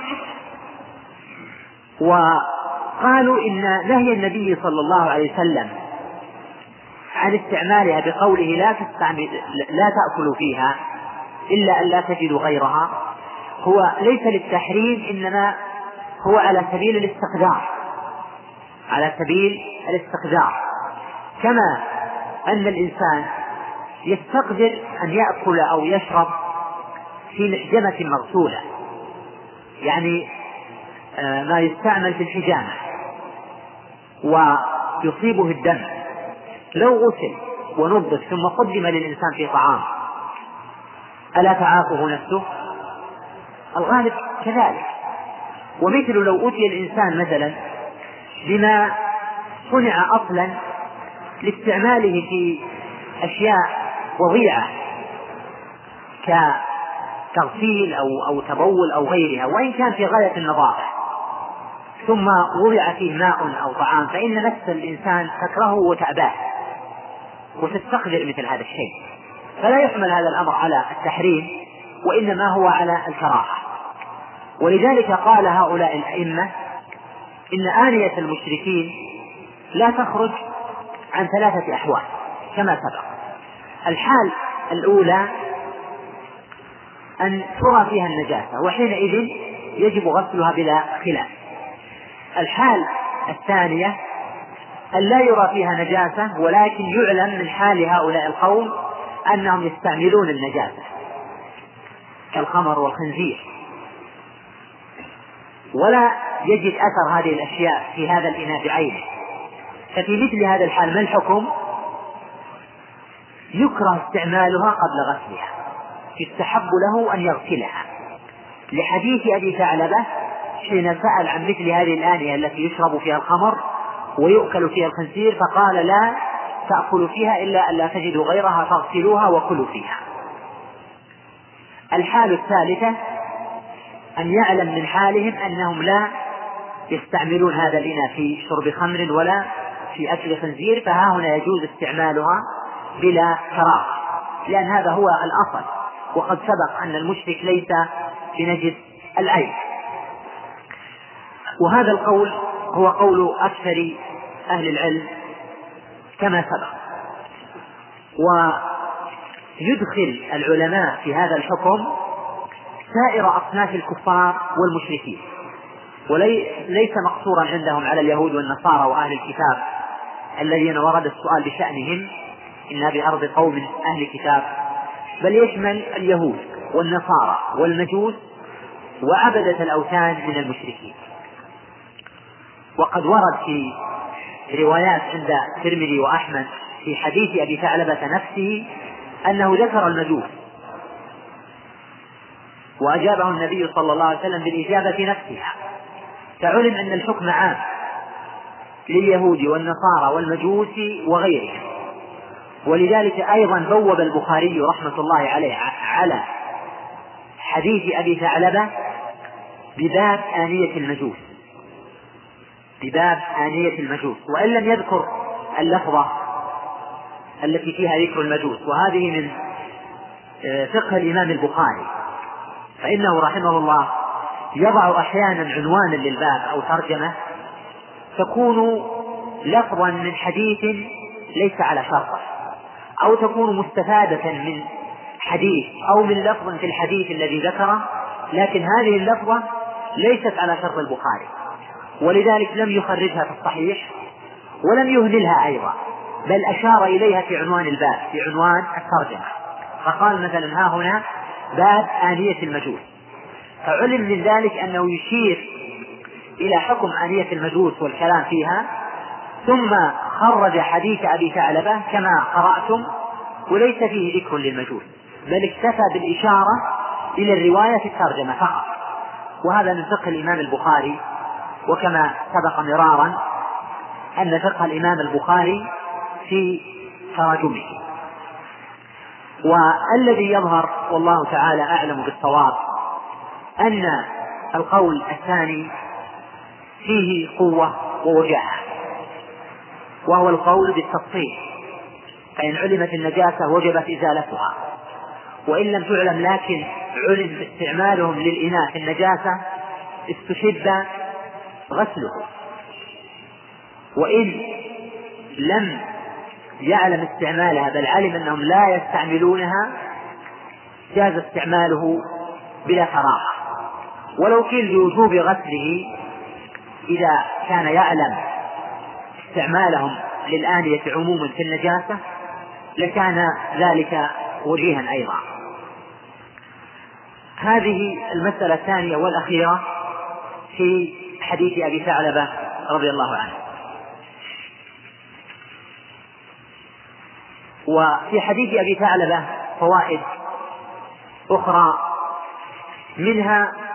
وقالوا إن نهي النبي صلى الله عليه وسلم عن استعمالها بقوله لا تستعمل لا تأكلوا فيها إلا أن لا تجدوا غيرها هو ليس للتحريم، إنما هو على سبيل الاستقدار، على سبيل الاستقدار، كما أن الإنسان يستقدر أن يأكل أو يشرب في محجمة مغسولة، يعني ما يستعمل في الحجامة ويصيبه الدم، لو غسل ونضف ثم قدم للإنسان في طعام ألا تعافه نفسه؟ الغالب كذلك. ومثل لو أتي الإنسان مثلا بما صنع أصلا لاستعماله في أشياء وضيعة كتغسيل أو, أو تبول أو غيرها، وإن كان في غاية النظافة، ثم وضع فيه ماء أو طعام، فإن نفس الإنسان تكرهه وتأباه وتستقذر مثل هذا الشيء، فلا يحمل هذا الأمر على التحريم، وإنما هو على الكراهة. ولذلك قال هؤلاء الأئمة إن آنية المشركين لا تخرج عن ثلاثة أحوال كما سبق. الحال الأولى أن ترى فيها النجاسة، وحينئذ يجب غسلها بلا خلاف. الحال الثانية أن لا يرى فيها نجاسة، ولكن يعلم من حال هؤلاء القوم أنهم يستعملون النجاسة كالخمر والخنزير، ولا يجد أثر هذه الأشياء في هذا الإناء بعينه. ففي مثل هذا الحال ما الحكم؟ يكره استعمالها قبل غسلها، يستحب له أن يغسلها، لحديث أبي ثعلبة حين سأل عن مثل هذه الآنية التي يشرب فيها الخمر ويؤكل فيها الخنزير، فقال لا تأكلوا فيها إلا أن لا تجدوا غيرها فاغسلوها وكلوا فيها. الحال الثالثة أن يعلم من حالهم أنهم لا يستعملون هذا الإناء في شرب خمر ولا في أكل خنزير، فها هنا يجوز استعمالها بلا كراهة، لأن هذا هو الأصل، وقد سبق أن المشرك ليس بنجس العين. وهذا القول هو قول أكثر أهل العلم كما سبق. ويدخل العلماء في هذا الحكم سائر أصناف الكفار والمشركين، وليس مقصورا عندهم على اليهود والنصارى وأهل الكتاب الذين ورد السؤال بشأنهم إنها بأرض قوم أهل كتاب، بل يشمل اليهود والنصارى والمجوس وعبدة الأوثان من المشركين. وقد ورد في روايات عند الترمذي وأحمد في حديث أبي ثعلبة نفسه أنه ذكر المجوس، وأجابه النبي صلى الله عليه وسلم بالإجابة نفسها، فعلم أن الحكم عام لليهود والنصارى والمجوس وغيرهم. ولذلك أيضا بوب البخاري رحمة الله عليه على حديث أبي ثعلبة بباب آنية المجوس، بباب آنية المجوس، وإن لم يذكر اللفظة التي فيها ذكر المجوس. وهذه من فقه الإمام البخاري، فإنه رحمه الله يضع أحيانا عنوانا للباب أو ترجمة تكون لفظا من حديث ليس على شرطه، أو تكون مستفادة من حديث أو من لفظ في الحديث الذي ذكره، لكن هذه اللفظة ليست على شرط البخاري، ولذلك لم يخرجها في الصحيح ولم يهملها أيضا، بل أشار إليها في عنوان الباب، في عنوان الترجمة، فقال مثلا ها هنا باب آنية المجوس، فعلم من ذلك أنه يشير إلى حكم آنية المجوس والكلام فيها، ثم خرج حديث أبي ثعلبة كما قرأتم وليس فيه ذكر للمجوس، بل اكتفى بالإشارة إلى الرواية في الترجمة فقط. وهذا من فقه الإمام البخاري، وكما سبق مرارا أن فقه الإمام البخاري في تراجمه. والذي يظهر والله تعالى أعلم بالصواب أن القول الثاني فيه قوة ووجاهة، وهو القول بالتفصيل، فإن علمت النجاسة وجبت إزالتها، وإن لم تعلم لكن علم استعمالهم للإناء في النجاسة استحب غسله، وإن لم يعلم استعمالها بل علم أنهم لا يستعملونها جاز استعماله بلا كراهة، ولو كان لوجوب غسله إذا كان يعلم استعمالهم للآنية عموما في النجاسة لكان ذلك وجيها أيضا. هذه المسألة الثانية والأخيرة في حديث أبي ثعلبة رضي الله عنه. وفي حديث أبي ثعلبة فوائد أخرى، منها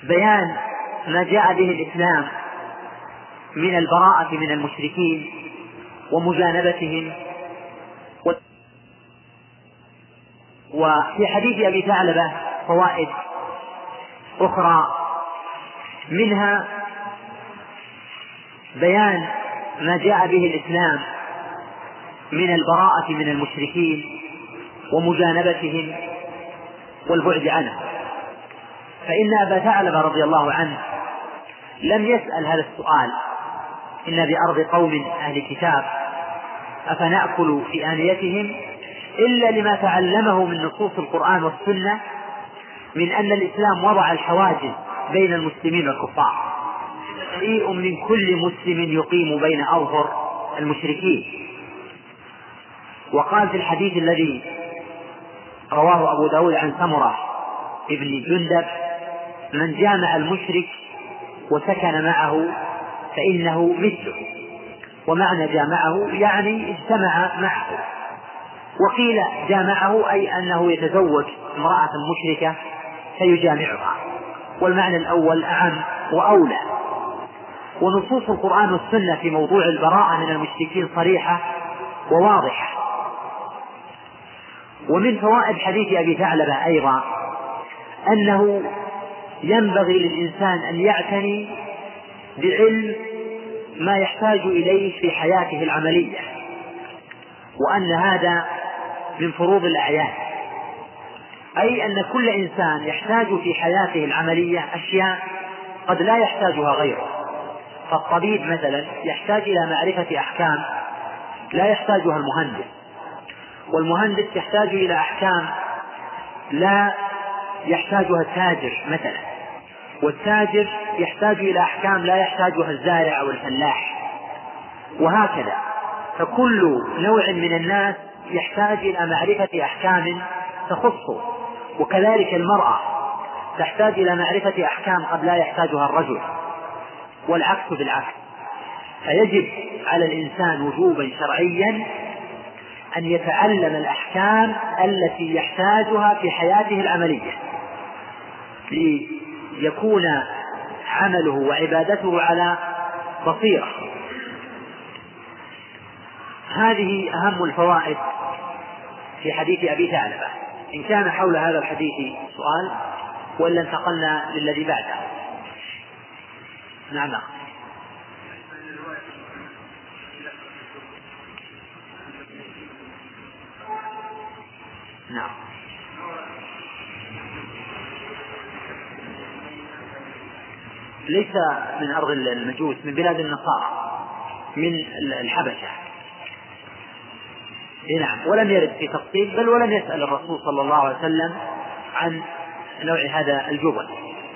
بيان ما جاء به الإسلام من البراءة من المشركين ومجانبتهم. وفي حديث أبي ثعلبة فوائد أخرى، منها بيان ما جاء به الإسلام من البراءة من المشركين ومجانبتهم والبعد عنه. فإن أبا ثعلبة رضي الله عنه لم يسأل هذا السؤال: إن بأرض قوم أهل كتاب أفنأكل في آنيتهم، إلا لما تعلمه من نصوص القرآن والسنة من أن الإسلام وضع الحواجز بين المسلمين والكفار، بريء من كل مسلم يقيم بين أظهر المشركين. وقال في الحديث الذي رواه أبو داود عن سمرة ابن جندب: من جامع المشرك وسكن معه فإنه مثله. ومعنى جامعه يعني اجتمع معه، وقيل جامعه أي أنه يتزوج امرأة مشركة فيجامعها، والمعنى الأول أعم وأولى. ونصوص القرآن والسنة في موضوع البراءة من المشركين صريحة وواضحة. ومن فوائد حديث أبي ثعلبة أيضا أنه ينبغي للإنسان أن يعتني بعلم ما يحتاج إليه في حياته العملية، وأن هذا من فروض الأعيان، أي أن كل إنسان يحتاج في حياته العملية أشياء قد لا يحتاجها غيره. فالطبيب مثلا يحتاج إلى معرفة أحكام لا يحتاجها المهندس، والمهندس يحتاج إلى أحكام لا يحتاجها التاجر مثلا، والتاجر يحتاج إلى أحكام لا يحتاجها الزارع أو الفلاح، وهكذا. فكل نوع من الناس يحتاج إلى معرفة أحكام تخصه، وكذلك المرأة تحتاج إلى معرفة أحكام قد لا يحتاجها الرجل، والعكس بالعكس. فيجب على الإنسان وجوبا شرعيا أن يتعلم الأحكام التي يحتاجها في حياته العملية ليكون عمله وعبادته على بصيرة. هذه أهم الفوائد في حديث أبي ثعلبة. إن كان حول هذا الحديث سؤال وإلا انتقلنا للذي بعده. نعم. نعم. ليس من أرض المجوس، من بلاد النصارى، من الحبشة. نعم. ولم يرد في تفصيل، بل ولم يسأل الرسول صلى الله عليه وسلم عن نوع هذا الجبن.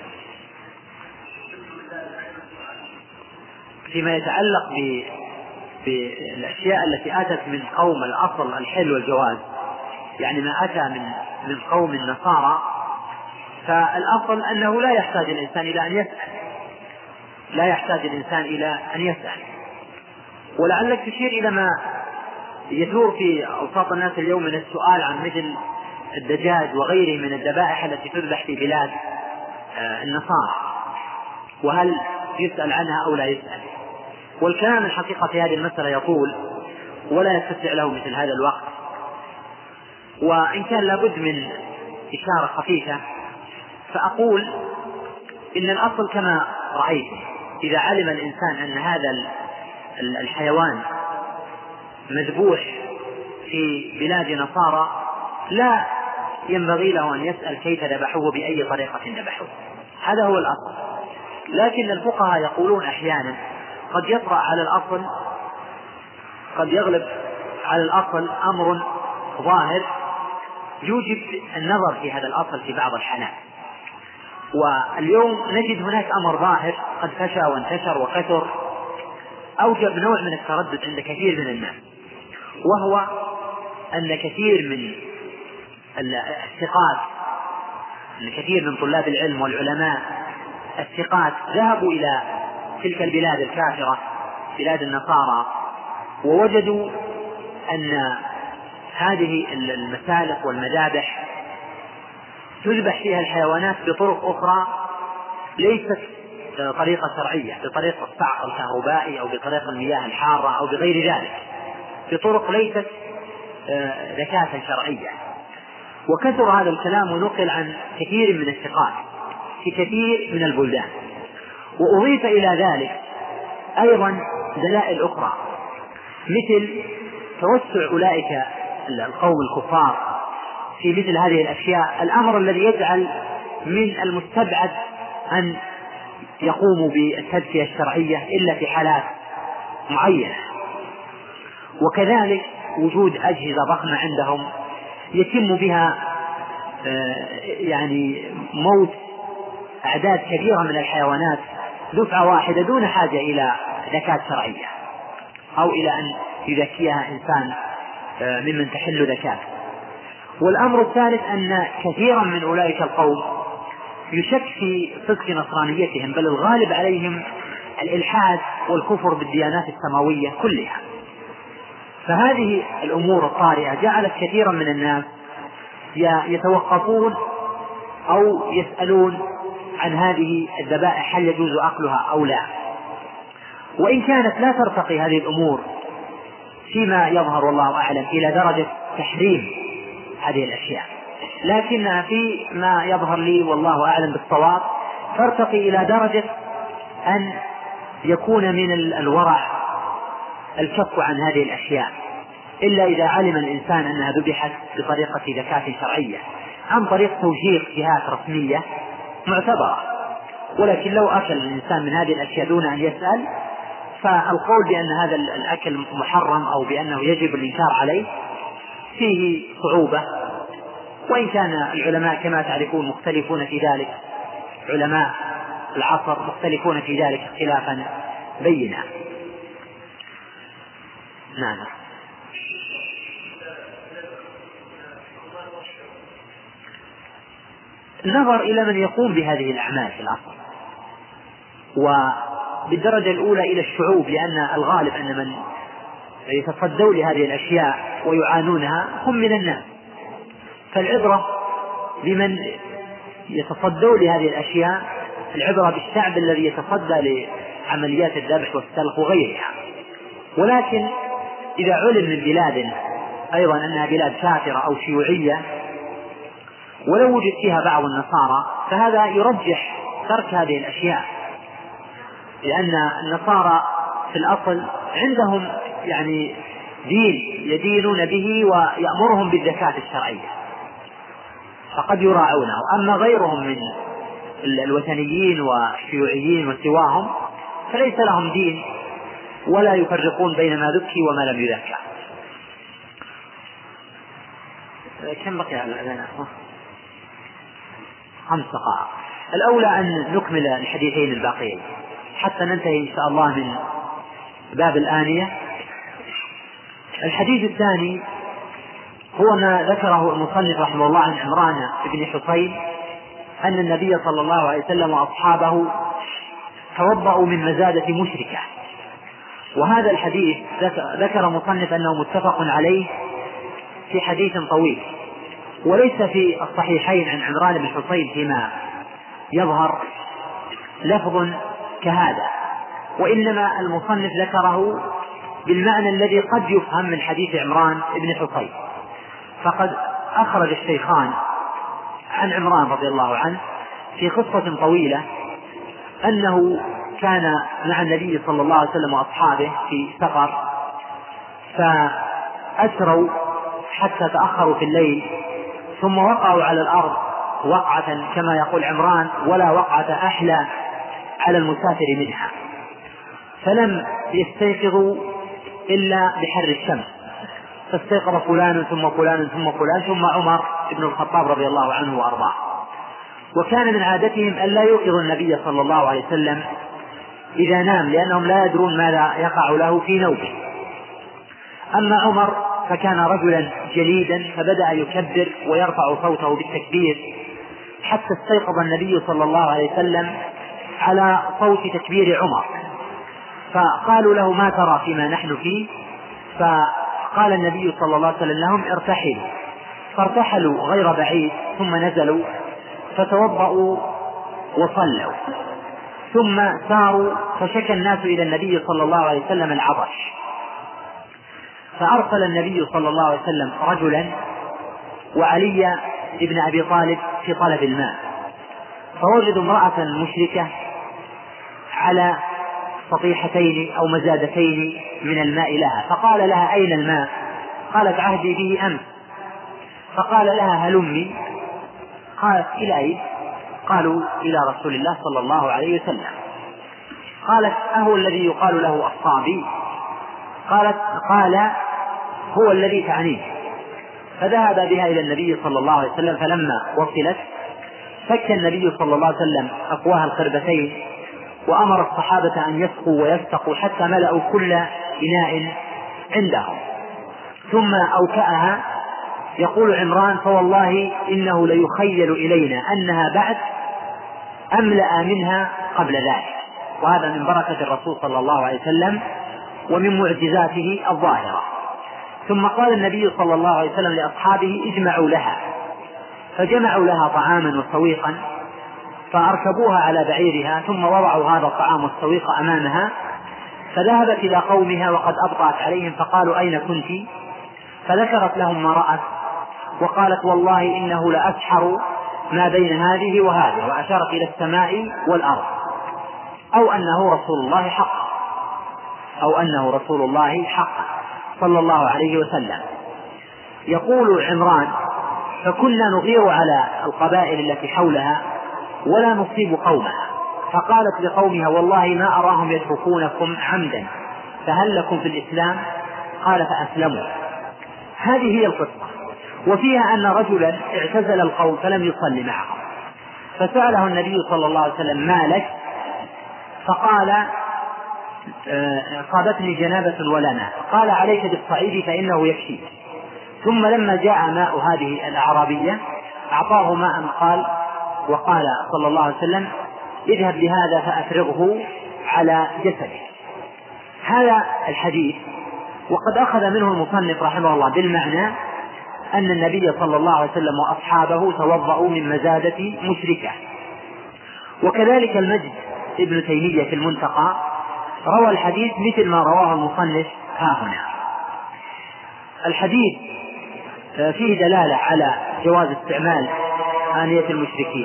فيما يتعلق بالأشياء التي آتت من قوم الأصل الحل والجواز، يعني ما أتى من من قوم النصارى، فالأصل أنه لا يحتاج الإنسان إلى أن يسأل، لا يحتاج الإنسان إلى أن يسأل. ولعلك تشير إلى ما يثور في أوساط الناس اليوم من السؤال عن مثل الدجاج وغيره من الذبائح التي تذبح في بلاد النصارى، وهل يسأل عنها أو لا يسأل. والكلام الحقيقة في هذه المسألة يطول ولا يستطيع له مثل هذا الوقت، وإن كان لابد من إشارة خفيفة فأقول إن الأصل كما رأيت، إذا علم الإنسان أن هذا الحيوان مذبوح في بلاد نصارى لا ينبغي له أن يسأل كيف ذبحوه بأي طريقة ذبحوه، هذا هو الأصل. لكن الفقهاء يقولون أحيانا قد يطرأ على الأصل، قد يغلب على الأصل أمر ظاهر يوجب النظر في هذا الأصل في بعض الحالات. واليوم نجد هناك أمر ظاهر قد فشى وانتشر وكثر أوجب نوع من التردد عند كثير من الناس، وهو أن كثير من الثقات، أن كثير من طلاب العلم والعلماء الثقات ذهبوا إلى تلك البلاد الكافرة بلاد النصارى، ووجدوا أن هذه المسالخ والمذابح تذبح فيها الحيوانات بطرق أخرى ليست طريقة شرعية بطريقة الصعق الكهربائي أو بطريقة المياه الحارة أو بغير ذلك، بطرق ليست زكاة شرعية. وكثر هذا الكلام ونقل عن كثير من الثقات في كثير من البلدان. وأضيف إلى ذلك أيضا دلائل أخرى مثل توسع أولئك القوم الكفار في مثل هذه الأشياء، الأمر الذي يجعل من المستبعد أن يقوموا بالتزكية الشرعية إلا في حالات معينة. وكذلك وجود أجهزة ضخمة عندهم يتم بها يعني موت أعداد كبيرة من الحيوانات دفعة واحدة دون حاجة إلى زكاة شرعية أو إلى أن يزكيها إنسان ممن تحل زكاة. والأمر الثالث أن كثيرا من أولئك القوم يشك في صدق نصرانيتهم، بل الغالب عليهم الإلحاد والكفر بالديانات السماوية كلها. فهذه الأمور الطارئة جعلت كثيرا من الناس يتوقفون أو يسألون عن هذه الذبائح هل يجوز أكلها أو لا. وإن كانت لا ترتقي هذه الأمور فيما يظهر والله أعلم إلى درجة تحريم هذه الأشياء، لكنها في ما يظهر لي والله أعلم بالصواب ترتقي إلى درجة أن يكون من الورع الكف عن هذه الأشياء إلا إذا علم الإنسان أنها ذبحت بطريقة زكاة شرعية عن طريق توجيه جهات رسمية معتبرة. ولكن لو أكل الإنسان من هذه الأشياء دون أن يسأل فالقول بأن هذا الأكل محرم أو بأنه يجب الإنكار عليه فيه صعوبة. وإن كان العلماء كما تعرفون مختلفون في ذلك، علماء العصر مختلفون في ذلك اختلافا بينا. نعم. النظر إلى من يقوم بهذه الأعمال في الأصل، وبالدرجة الأولى إلى الشعوب، لأن الغالب أن من يتصدوا لهذه الأشياء ويعانونها هم من الناس. فالعبرة بمن يتصدوا لهذه الأشياء، العبرة بالشعب الذي يتصدى لعمليات الذبح والسلخ وغيرها. ولكن إذا علم من بلاد أيضا أنها بلاد كافرة أو شيوعية ولو وجد فيها بعض النصارى فهذا يرجح ترك هذه الأشياء، لأن النصارى في الأصل عندهم يعني دين يدينون به ويأمرهم بالزكاة الشرعية فقد يراعونه. أما غيرهم من الوثنيين والشيوعيين وسواهم فليس لهم دين ولا يفرقون بين ما ذكي وما لم يذكى. كم بقي على الأذان؟ خمس دقائق. الأولى أن نكمل الحديثين الباقيين حتى ننتهي إن شاء الله من باب الآنية. الحديث الثاني هو ما ذكره المصنف رحمه الله عن عمران بن حصين أن النبي صلى الله عليه وسلم وأصحابه توضأوا من مزادة مشركة. وهذا الحديث ذكر مصنف أنه متفق عليه في حديث طويل، وليس في الصحيحين عن عمران بن حصين فيما يظهر لفظ كهذا، وإنما المصنف ذكره بالمعنى الذي قد يفهم من حديث عمران بن حصين. فقد أخرج الشيخان عن عمران رضي الله عنه في قصة طويلة أنه كان مع النبي صلى الله عليه وسلم وأصحابه في سفر فأسروا حتى تأخروا في الليل، ثم وقعوا على الأرض وقعة كما يقول عمران ولا وقعة أحلى على المسافر منها، فلم يستيقظوا إلا بحر الشمس، فاستيقظ فلان ثم فلان ثم فلان ثم عمر بن الخطاب رضي الله عنه وأرضاه. وكان من عادتهم أن لا يوقظوا النبي صلى الله عليه وسلم إذا نام، لأنهم لا يدرون ماذا يقع له في نومه. أما عمر فكان رجلا جليدا فبدأ يكبر ويرفع صوته بالتكبير حتى استيقظ النبي صلى الله عليه وسلم على صوت تكبير عمر، فقالوا له ما ترى فيما نحن فيه؟ فقال النبي صلى الله عليه وسلم لهم ارتحلوا، فارتحلوا غير بعيد ثم نزلوا فتوضأوا وصلوا، ثم ساروا فشكى الناس إلى النبي صلى الله عليه وسلم العطش، فأرسل النبي صلى الله عليه وسلم رجلا وعلي ابن أبي طالب في طلب الماء، فوجدوا امرأة مشركة على سطيحتين أو مزادتين من الماء لها، فقال لها: أين الماء؟ قالت: عهدي به أمس. فقال لها: هلمي. قالت: إلى أين؟ قالوا: إلى رسول الله صلى الله عليه وسلم. قالت: أهو الذي يقال له الصابي؟ قالت: قال: هو الذي تعنيه. فذهب بها إلى النبي صلى الله عليه وسلم، فلما وصلت فك النبي صلى الله عليه وسلم أفواه القربتين، وأمر الصحابة أن يسقوا ويستقوا حتى ملأوا كل إناء عندهم، ثم أوكأها. يقول عمران: فوالله إنه ليخيل إلينا أنها بعد أملأ منها قبل ذلك. وهذا من بركة الرسول صلى الله عليه وسلم ومن معجزاته الظاهرة. ثم قال النبي صلى الله عليه وسلم لأصحابه: اجمعوا لها. فجمعوا لها طعاما وسويقا، فأركبوها على بعيرها، ثم وضعوا هذا الطعام والسويق أمامها، فذهبت إلى قومها وقد أبطأت عليهم، فقالوا: أين كنت؟ فذكرت لهم ما رأت، وقالت: والله إنه لأسحر ما بين هذه وهذه، وأشارت إلى السماء والأرض، أو أنه رسول الله حقا أو أنه رسول الله حقا صلى الله عليه وسلم. يقول عمران: فكنا نغير على القبائل التي حولها ولا نصيب قومها، فقالت لقومها: والله ما أراهم يتركونكم عمدا، فهل لكم في الإسلام؟ قال: فأسلموا. هذه هي القصة، وفيها أن رجلا اعتزل القوم فلم يصلي معهم، فسأله النبي صلى الله عليه وسلم: ما لك؟ فقال: أصابتني جنابة ولا ماء. قال: عليك بالصعيد فإنه يكفي. ثم لما جاء ماء هذه الأعرابية أعطاه ماء، قال وقال صلى الله عليه وسلم: اذهب بهذا فأفرغه على جسده. هذا الحديث وقد أخذ منه المصنف رحمه الله بالمعنى أن النبي صلى الله عليه وسلم وأصحابه توضأوا من مزادة مشركة. وكذلك المجد ابن تيمية في المنتقى روى الحديث مثل ما رواه المصنف ها هنا. الحديث فيه دلالة على جواز استعمال آنية المشركين.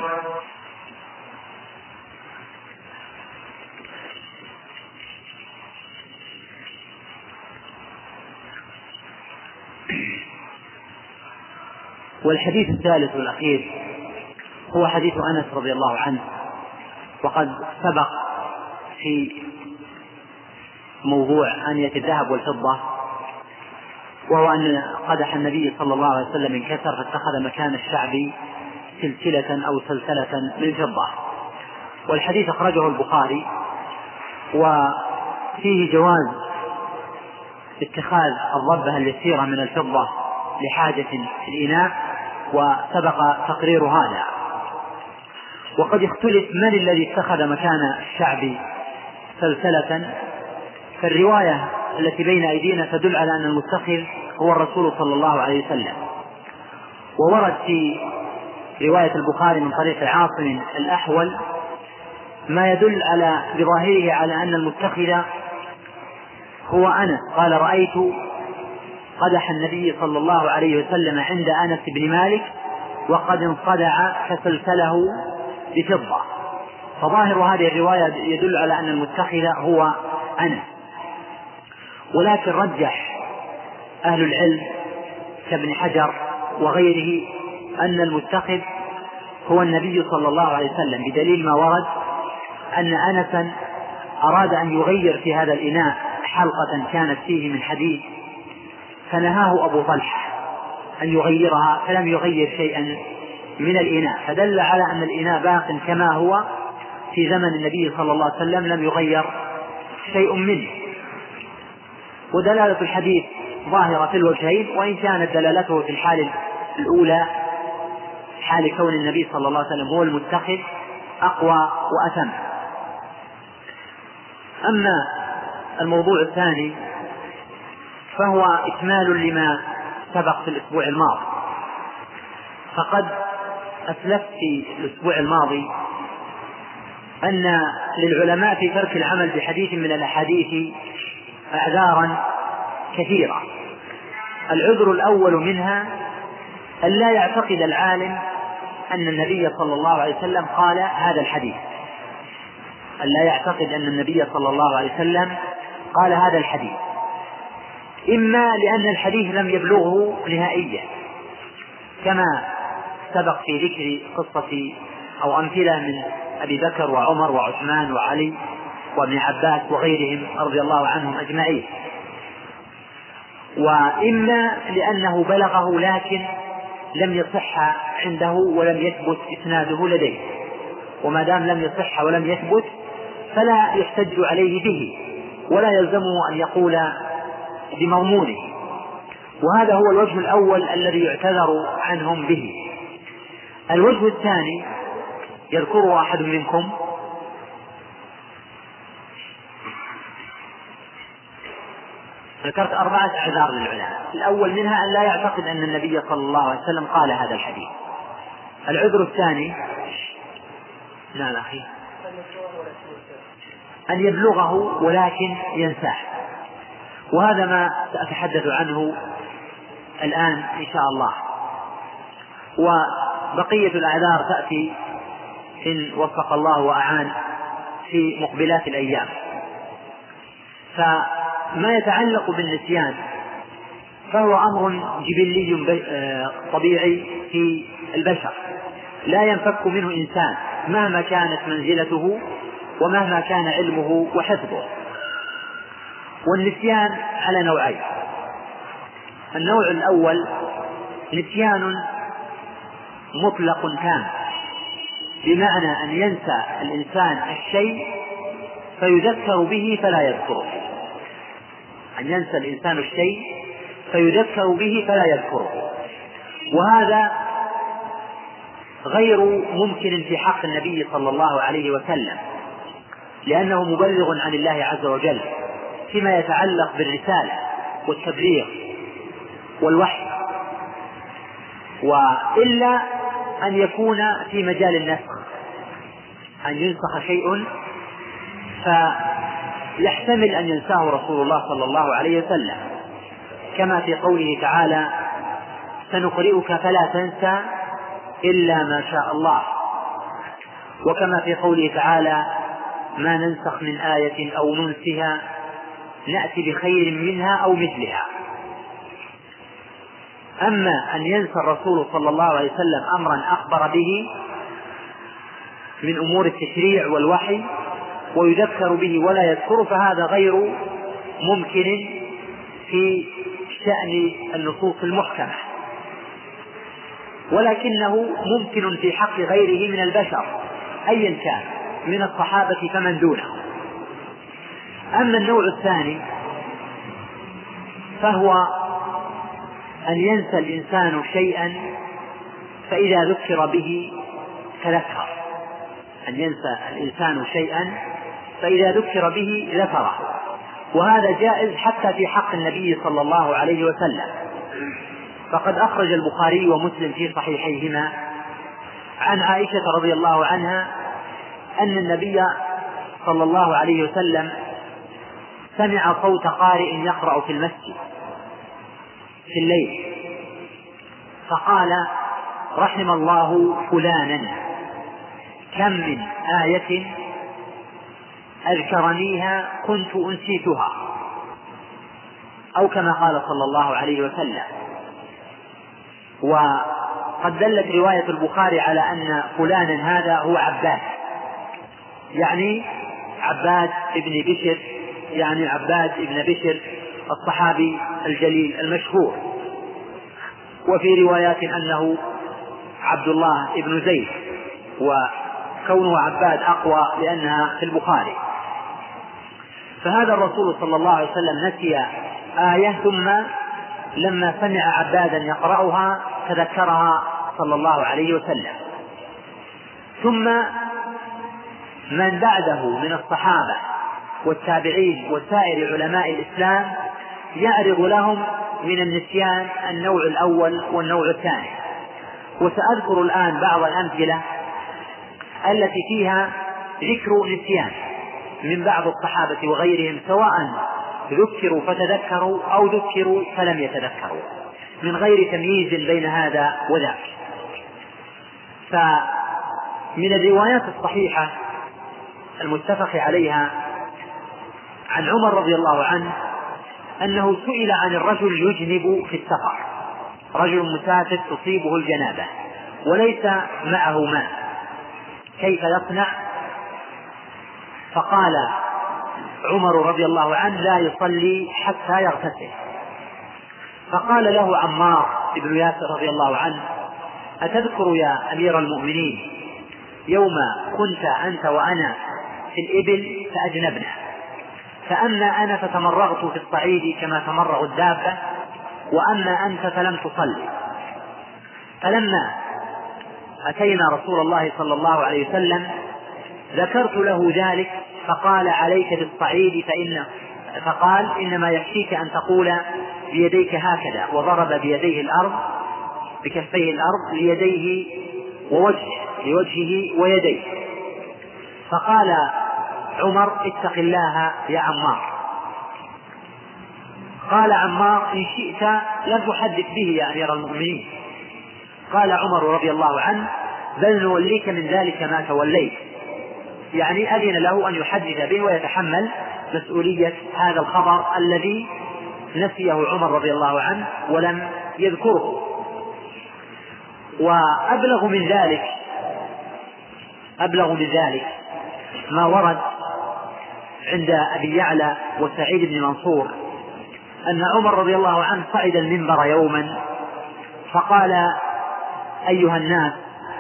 والحديث الثالث والأخير هو حديث أنس رضي الله عنه، وقد سبق في موضوع آنية الذهب والفضة، وهو أن قدح النبي صلى الله عليه وسلم انكسر فاتخذ مكان الشعب سلسلة أو سلسلة من فضة. والحديث أخرجه البخاري، وفيه جواز اتخاذ الضبة اليسيرة من الفضة لحاجة في الإناء، وسبق تقرير هذا. وقد يختلف من الذي اتخذ مكان الشعب سلسلة، فالرواية التي بين أيدينا تدل على أن المتخذ هو الرسول صلى الله عليه وسلم. وورد في رواية البخاري من طريق عاصم الأحول ما يدل على بظاهره على أن المتخذ هو أنس. قال: رأيت قدح النبي صلى الله عليه وسلم عند أنس بن مالك وقد انصدع فسلسله بفضة. فظاهر هذه الرواية يدل على أن المتخذ هو أنس. ولكن رجح أهل العلم كابن حجر وغيره أن المتخذ هو النبي صلى الله عليه وسلم، بدليل ما ورد أن أنسا أراد أن يغير في هذا الإناء حلقة كانت فيه من حديد، فنهاه أبو طلحة أن يغيرها، فلم يغير شيئا من الإناء، فدل على أن الإناء باق كما هو في زمن النبي صلى الله عليه وسلم، لم يغير شيء منه. ودلالة الحديث ظاهرة في الوجهين، وإن كانت دلالته في الحال الأولى حال كون النبي صلى الله عليه وسلم هو المتخذ أقوى وأتم. أما الموضوع الثاني فهو إكمال لما سبق في الأسبوع الماضي. فقد أسلفت في الأسبوع الماضي أن للعلماء في ترك العمل بحديث من الأحاديث أعذارا كثيرة. العذر الأول منها أن لا يعتقد العالم أن النبي صلى الله عليه وسلم قال هذا الحديث، أن لا يعتقد أن النبي صلى الله عليه وسلم قال هذا الحديث، إما لأن الحديث لم يبلغه نهائيا كما سبق في ذكر قصة أو أمثلة من أبي بكر وعمر وعثمان وعلي وابن عباس وغيرهم رضي الله عنهم أجمعين، وإما لأنه بلغه لكن لم يصح عنده ولم يثبت إسناده لديه، وما دام لم يصح ولم يثبت فلا يحتج عليه به ولا يلزمه أن يقول بمضمونه، وهذا هو الوجه الأول الذي يعتذر عنهم به. الوجه الثاني يذكره أحد منكم؟ ذكرت أربعة أعذار للعلماء. الأول منها أن لا يعتقد أن النبي صلى الله عليه وسلم قال هذا الحديث. العذر الثاني نعم أخي أن يبلغه ولكن ينساه، وهذا ما سأتحدث عنه الآن إن شاء الله، وبقية الأعذار تأتي إن وفق الله وأعان في مقبلات الأيام. فما يتعلق بالنسيان فهو أمر جبلي طبيعي في البشر لا ينفك منه إنسان مهما كانت منزلته ومهما كان علمه وحفظه. والنسيان على نوعين: النوع الأول نسيان مطلق تام، بمعنى أن ينسى الإنسان الشيء فيذكر به فلا يذكره، أن ينسى الإنسان الشيء فيذكر به فلا يذكره، وهذا غير ممكن في حق النبي صلى الله عليه وسلم، لأنه مبلغ عن الله عز وجل فيما يتعلق بالرسالة والتبليغ والوحي، وإلا أن يكون في مجال النسخ، أن ينسخ شيء فيحتمل أن ينساه رسول الله صلى الله عليه وسلم، كما في قوله تعالى: سنقرئك فلا تنسى إلا ما شاء الله، وكما في قوله تعالى: ما ننسخ من آية أو ننسها نأتي بخير منها أو مثلها. أما أن ينسى الرسول صلى الله عليه وسلم أمرا أخبر به من أمور التشريع والوحي ويذكر به ولا يذكر، فهذا غير ممكن في شأن النصوص المحكمة، ولكنه ممكن في حق غيره من البشر أيا كان من الصحابة فمن دونه. أما النوع الثاني فهو أن ينسى الإنسان شيئا فإذا ذكر به تذكر، أن ينسى الإنسان شيئا فإذا ذكر به ذكره، وهذا جائز حتى في حق النبي صلى الله عليه وسلم. فقد أخرج البخاري ومسلم في صحيحيهما عن عائشة رضي الله عنها أن النبي صلى الله عليه وسلم سمع صوت قارئ يقرأ في المسجد في الليل، فقال: رحم الله فلانا، كم من آية أذكرنيها كنت أنسيتها، أو كما قال صلى الله عليه وسلم. وقد دلت رواية البخاري على أن فلانا هذا هو عباد، يعني عباد ابن بشر، يعني عباد ابن بشر الصحابي الجليل المشهور، وفي روايات أنه عبد الله ابن زيد، وكونه عباد أقوى لأنها في البخاري. فهذا الرسول صلى الله عليه وسلم نسي آية، ثم لما سمع عبادا يقرأها تذكرها صلى الله عليه وسلم. ثم من بعده من الصحابة والتابعين وسائر علماء الإسلام يعرض لهم من النسيان النوع الأول والنوع الثاني، وسأذكر الآن بعض الأمثلة التي فيها ذكر نسيان من بعض الصحابة وغيرهم، سواء ذكروا فتذكروا أو ذكروا فلم يتذكروا، من غير تمييز بين هذا وذاك. فمن الروايات الصحيحة المتفق عليها عن عمر رضي الله عنه أنه سئل عن الرجل يجنب في السفر، رجل مسافر تصيبه الجنابة وليس معه ماء، كيف يصنع؟ فقال عمر رضي الله عنه: لا يصلي حتى يغتسل. فقال له عمار بن ياسر رضي الله عنه: أتذكر يا أمير المؤمنين يوم كنت أنت وأنا في الإبل فأجنبنا، فأما أنا فتمرغت في الصعيد كما تمرغ الدابة، وأما أنت فلم تصلي. فلما أتينا رسول الله صلى الله عليه وسلم ذكرت له ذلك، فقال: عليك بالصعيد فإن فقال: إنما يكفيك أن تقول بيديك هكذا، وضرب بيديه الأرض بكفيه الأرض ليديه ووجهه لوجهه ويديه. فقال عمر: اتق الله يا عمار. قال عمار: إن شئت لم تحدث به يا أمير المؤمنين. قال عمر رضي الله عنه: بل نوليك من ذلك ما توليت، يعني أذن له أن يحدث به ويتحمل مسؤولية هذا الخبر الذي نسيه عمر رضي الله عنه ولم يذكره. وأبلغ من ذلك أبلغ من ذلك ما ورد عند أبي يعلى وسعيد بن منصور أن عمر رضي الله عنه صعد المنبر يوما فقال: أيها الناس،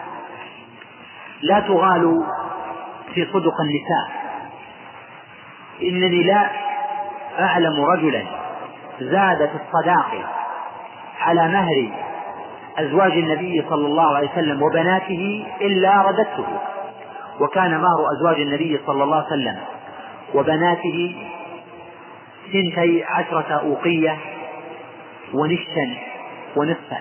لا تغالوا في صدق النساء، إنني لا أعلم رجلا زاد في الصداق على مهر أزواج النبي صلى الله عليه وسلم وبناته إلا رددته. وكان مهر أزواج النبي صلى الله عليه وسلم وبناته ثنتي عشرة أوقية ونشا ونصفا.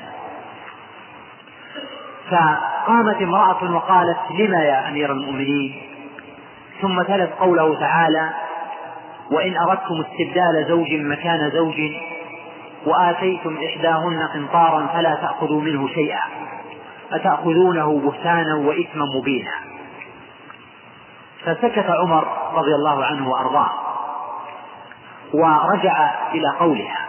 فقامت امرأة وقالت: لما يا أمير المؤمنين؟ ثم تلت قوله تعالى: وإن أردتم استبدال زوج مكان زوج وآتيتم إحداهن قنطارا فلا تأخذوا منه شيئا أتأخذونه بهتانا وإثما مبينا. فسكت عمر رضي الله عنه وأرضاه ورجع إلى قولها.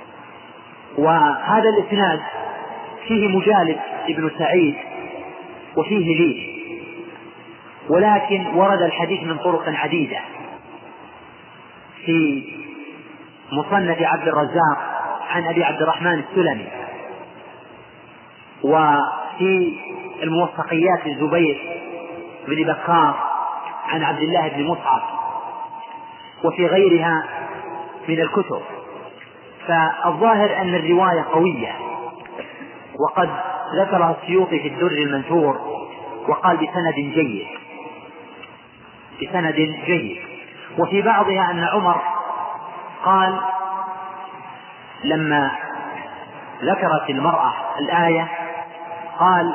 وهذا الإسناد فيه مجالد ابن سعيد وفيه لين، ولكن ورد الحديث من طرق عديدة في مصنف عبد الرزاق عن أبي عبد الرحمن السلمي، وفي الموثقيات الزبير بن بكار عن عبد الله بن مصعب، وفي غيرها من الكتب. فالظاهر أن الرواية قوية، وقد ذكرها السيوطي في الدر المنثور وقال بسند جيد بسند جيد. وفي بعضها أن عمر قال لما ذكرت المرأة الآية قال: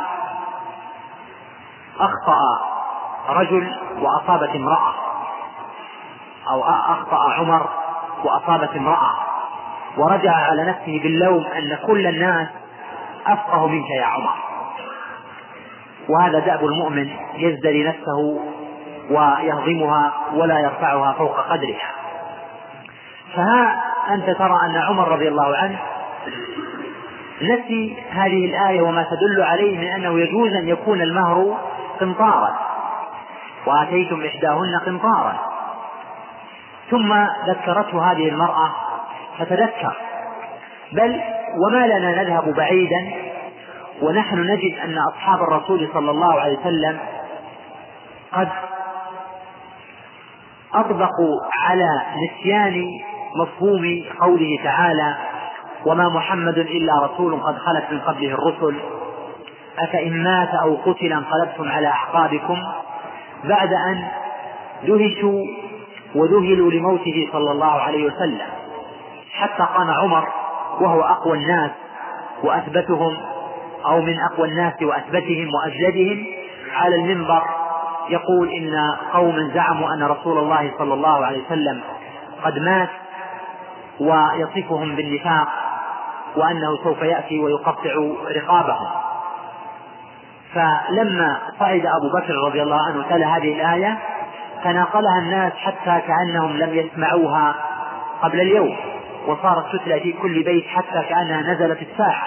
أخطأ رجل وأصابت امرأة، أو أخطأ عمر وأصابت امرأة، ورجع على نفسه باللوم أن كل الناس أفقه منك يا عمر. وهذا دأب المؤمن، يزدري نفسه ويهضمها ولا يرفعها فوق قدرها. فها أنت ترى أن عمر رضي الله عنه نسي هذه الآية وما تدل عليه من أنه يجوز أن يكون المهر قنطارا، وآتيتم إحداهن قنطارا. ثم ذكرته هذه المرأة فتذكر. بل وما لنا نذهب بعيدا ونحن نجد أن أصحاب الرسول صلى الله عليه وسلم قد أطبقوا على نسيان مفهوم قوله تعالى: وما محمد إلا رسول قد خلت من قبله الرسل أفإن مات أو قتل انقلبتم على أعقابكم، بعد أن دهشوا وذهلوا لموته صلى الله عليه وسلم، حتى قام عمر وهو أقوى الناس وأثبتهم، أو من أقوى الناس وأثبتهم وأجلدهم، على المنبر يقول إن قوما زعموا أن رسول الله صلى الله عليه وسلم قد مات، ويصفهم بالنفاق وأنه سوف يأتي ويقطع رقابهم. فلما صعد أبو بكر رضي الله عنه تلا هذه الآية تناقلها الناس حتى كأنهم لم يسمعوها قبل اليوم، وصارت تتلى في كل بيت حتى كأنها نزلت الساعة.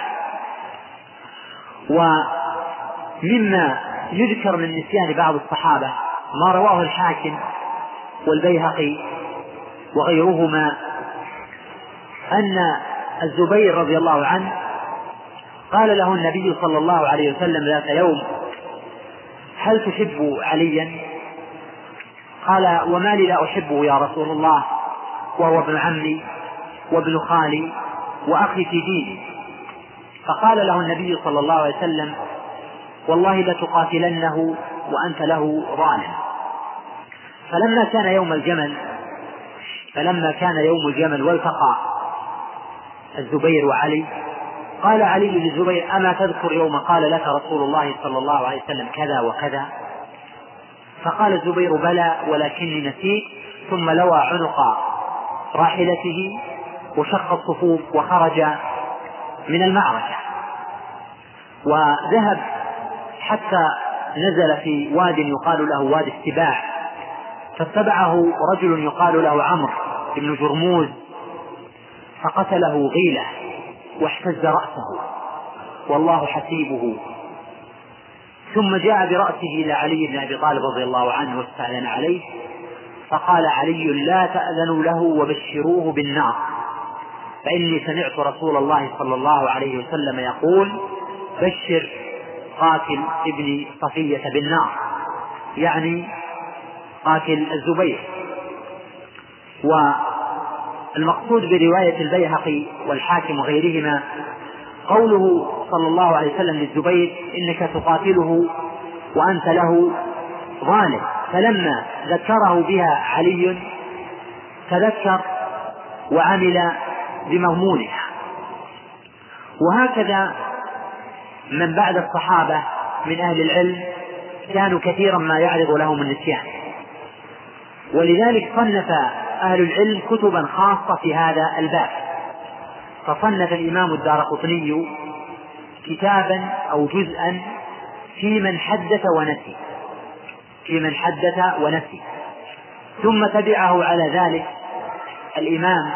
ومما يذكر من نسيان بعض الصحابة ما رواه الحاكم والبيهقي وغيرهما أن الزبير رضي الله عنه قال له النبي صلى الله عليه وسلم ذات يوم: هل تحب عليا؟ قال: وما لي لا أحبه يا رسول الله، وهو ابن عمي وابن خالي وأخي في ديني. فقال له النبي صلى الله عليه وسلم: والله لتقاتلنه وأنت له ظالم. فلما كان يوم الجمل فلما كان يوم الجمل والتقى الزبير وعلي قال علي للزبير: أما تذكر يوم قال لك رسول الله صلى الله عليه وسلم كذا وكذا؟ فقال الزبير: بلى ولكني نسيت. ثم لوى عنق راحلته وشق الصفوف وخرج من المعركة، وذهب حتى نزل في واد يقال له وادي السباع، فاتبعه رجل يقال له عمرو بن جرموز فقتله غيلة واحتز رأسه والله حسيبه. ثم جاء برأسه إلى علي بن أبي طالب رضي الله عنه واستأذن عليه، فقال علي: لا تأذنوا له وبشروه بالنار، فإني سمعت رسول الله صلى الله عليه وسلم يقول: بشر قاتل ابن صفية بالنار، يعني قاتل الزبير. والمقصود برواية البيهقي والحاكم وغيرهما قوله صلى الله عليه وسلم للزبير: إنك تقاتله وأنت له ظالم. فلما ذكره بها علي تذكر وعمل بمضمونها. وهكذا من بعد الصحابة من أهل العلم كانوا كثيرا ما يعرض لهم النسيان، ولذلك صنف أهل العلم كتبا خاصة في هذا الباب. فصنف الإمام الدارقطني كتابا أو جزءا في من حدث ونسي في من حدث ونسي ثم تبعه على ذلك الإمام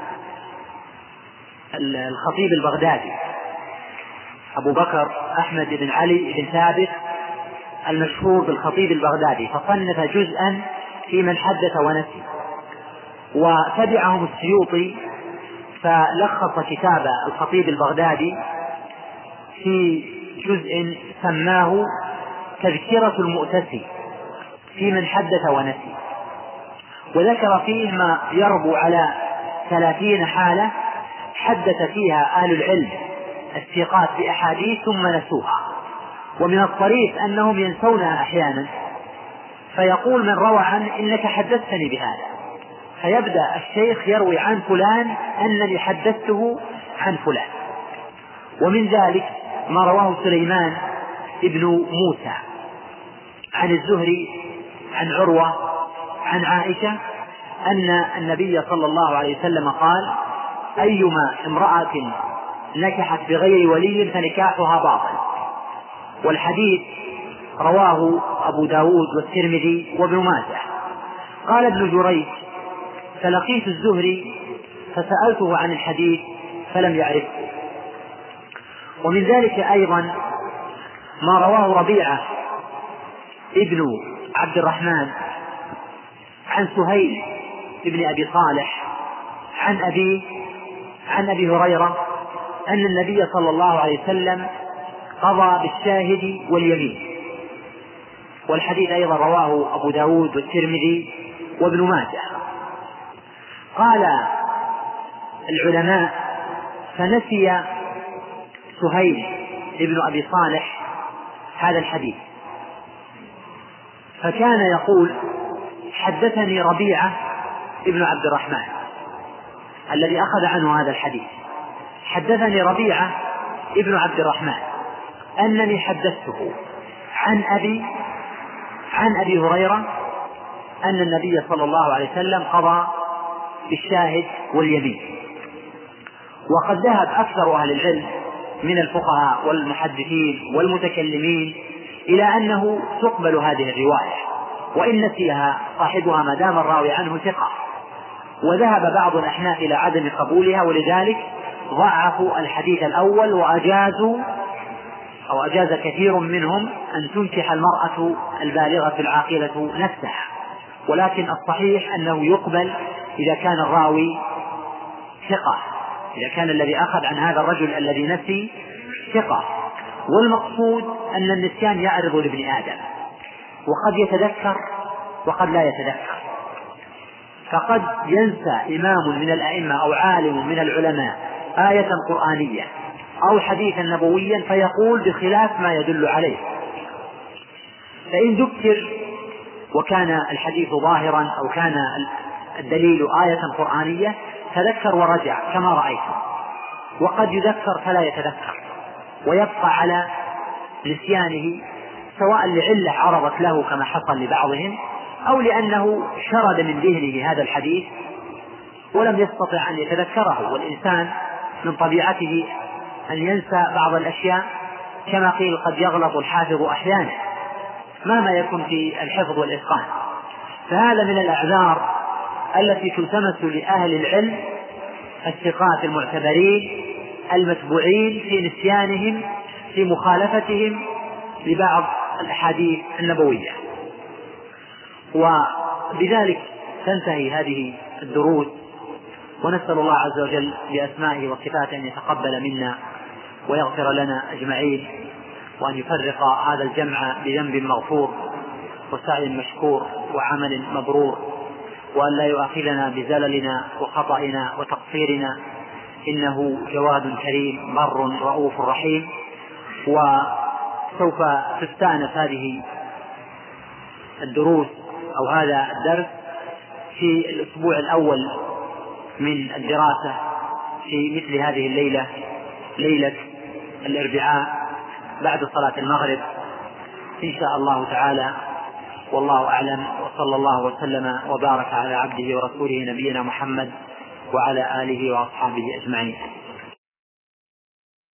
الخطيب البغدادي أبو بكر أحمد بن علي بن ثابت المشهور بالخطيب البغدادي، فصنف جزءا في من حدث ونسي. وتبعهم السيوطي فلخص كتاب الخطيب البغدادي في جزء سماه تذكرة المؤتسي في من حدث ونسي، وذكر فيه ما يربو على ثلاثين حالة حدث فيها أهل العلم الثقات بأحاديث ثم نسوها. ومن الطريف أنهم ينسونها أحيانا، فيقول من روى عنه: إنك حدثتني بهذا، فيبدأ الشيخ يروي عن فلان أنني حدثته عن فلان. ومن ذلك ما رواه سليمان ابن موسى عن الزهري عن عروة عن عائشة أن النبي صلى الله عليه وسلم قال: أيما امرأة نكحت بغير ولي فنكاحها باطل. والحديث رواه أبو داود والترمذي وابن ماجه. قال ابن جريج: فلقيت الزهري فسألته عن الحديث فلم يعرفه. ومن ذلك أيضا ما رواه ربيعة ابن عبد الرحمن عن سهيل ابن أبي صالح عن أبيه عن أبي هريرة أن النبي صلى الله عليه وسلم قضى بالشاهد واليمين. والحديث أيضا رواه أبو داود والترمذي وابن ماجه. قال العلماء: فنسي سهيل ابن أبي صالح هذا الحديث، فكان يقول: حدثني ربيعة ابن عبد الرحمن الذي أخذ عنه هذا الحديث، حدثني ربيعة ابن عبد الرحمن أنني حدثته عن أبي عن أبي هريرة أن النبي صلى الله عليه وسلم قضى بالشاهد واليمين. وقد ذهب أكثر أهل العلم من الفقهاء والمحدثين والمتكلمين إلى أنه تقبل هذه الرواية وإن نسيها صاحبها ما دام الراوي عنه ثقة، وذهب بعض الأحناف إلى عدم قبولها، ولذلك ضعفوا الحديث الأول وأجازوا أو أجاز كثير منهم أن تنكح المرأة البالغة العاقلة نفسها. ولكن الصحيح أنه يقبل إذا كان الراوي ثقة، إذا كان الذي أخذ عن هذا الرجل الذي نسي ثقة. والمقصود أن النسيان يعرض لابن آدم، وقد يتذكر وقد لا يتذكر، فقد ينسى إمام من الأئمة أو عالم من العلماء آية قرآنية أو حديثا نبويا فيقول بخلاف ما يدل عليه، فإن ذكر وكان الحديث ظاهرا أو كان الدليل آية قرآنية تذكر ورجع كما رأيتم، وقد يذكر فلا يتذكر ويبقى على نسيانه، سواء لعلة عرضت له كما حصل لبعضهم أو لأنه شرد من ذهنه هذا الحديث ولم يستطع أن يتذكره. والإنسان من طبيعته أن ينسى بعض الأشياء، كما قيل قد يغلط الحافظ أحيانا مهما يكن في الحفظ والإتقان. فهذا من الأعذار التي تلتمس لأهل العلم الثقات المعتبرين المتبوعين في نسيانهم في مخالفتهم لبعض الأحاديث النبوية. وبذلك تنتهي هذه الدروس، ونسأل الله عز وجل بأسمائه وصفاته أن يتقبل منا ويغفر لنا أجمعين، وأن يفرق هذا الجمع بذنب مغفور وسعي مشكور وعمل مبرور، وأن لا يؤاخذنا بزللنا وخطئنا وتقصيرنا، إنه جواد كريم بر رؤوف رحيم. وسوف تستأنف هذه الدروس أو هذا الدرس في الأسبوع الأول من الدراسة في مثل هذه الليلة، ليلة الأربعاء بعد صلاة المغرب إن شاء الله تعالى. والله أعلم، وصلى الله وسلم وبارك على عبده ورسوله نبينا محمد وعلى آله وأصحابه أجمعين.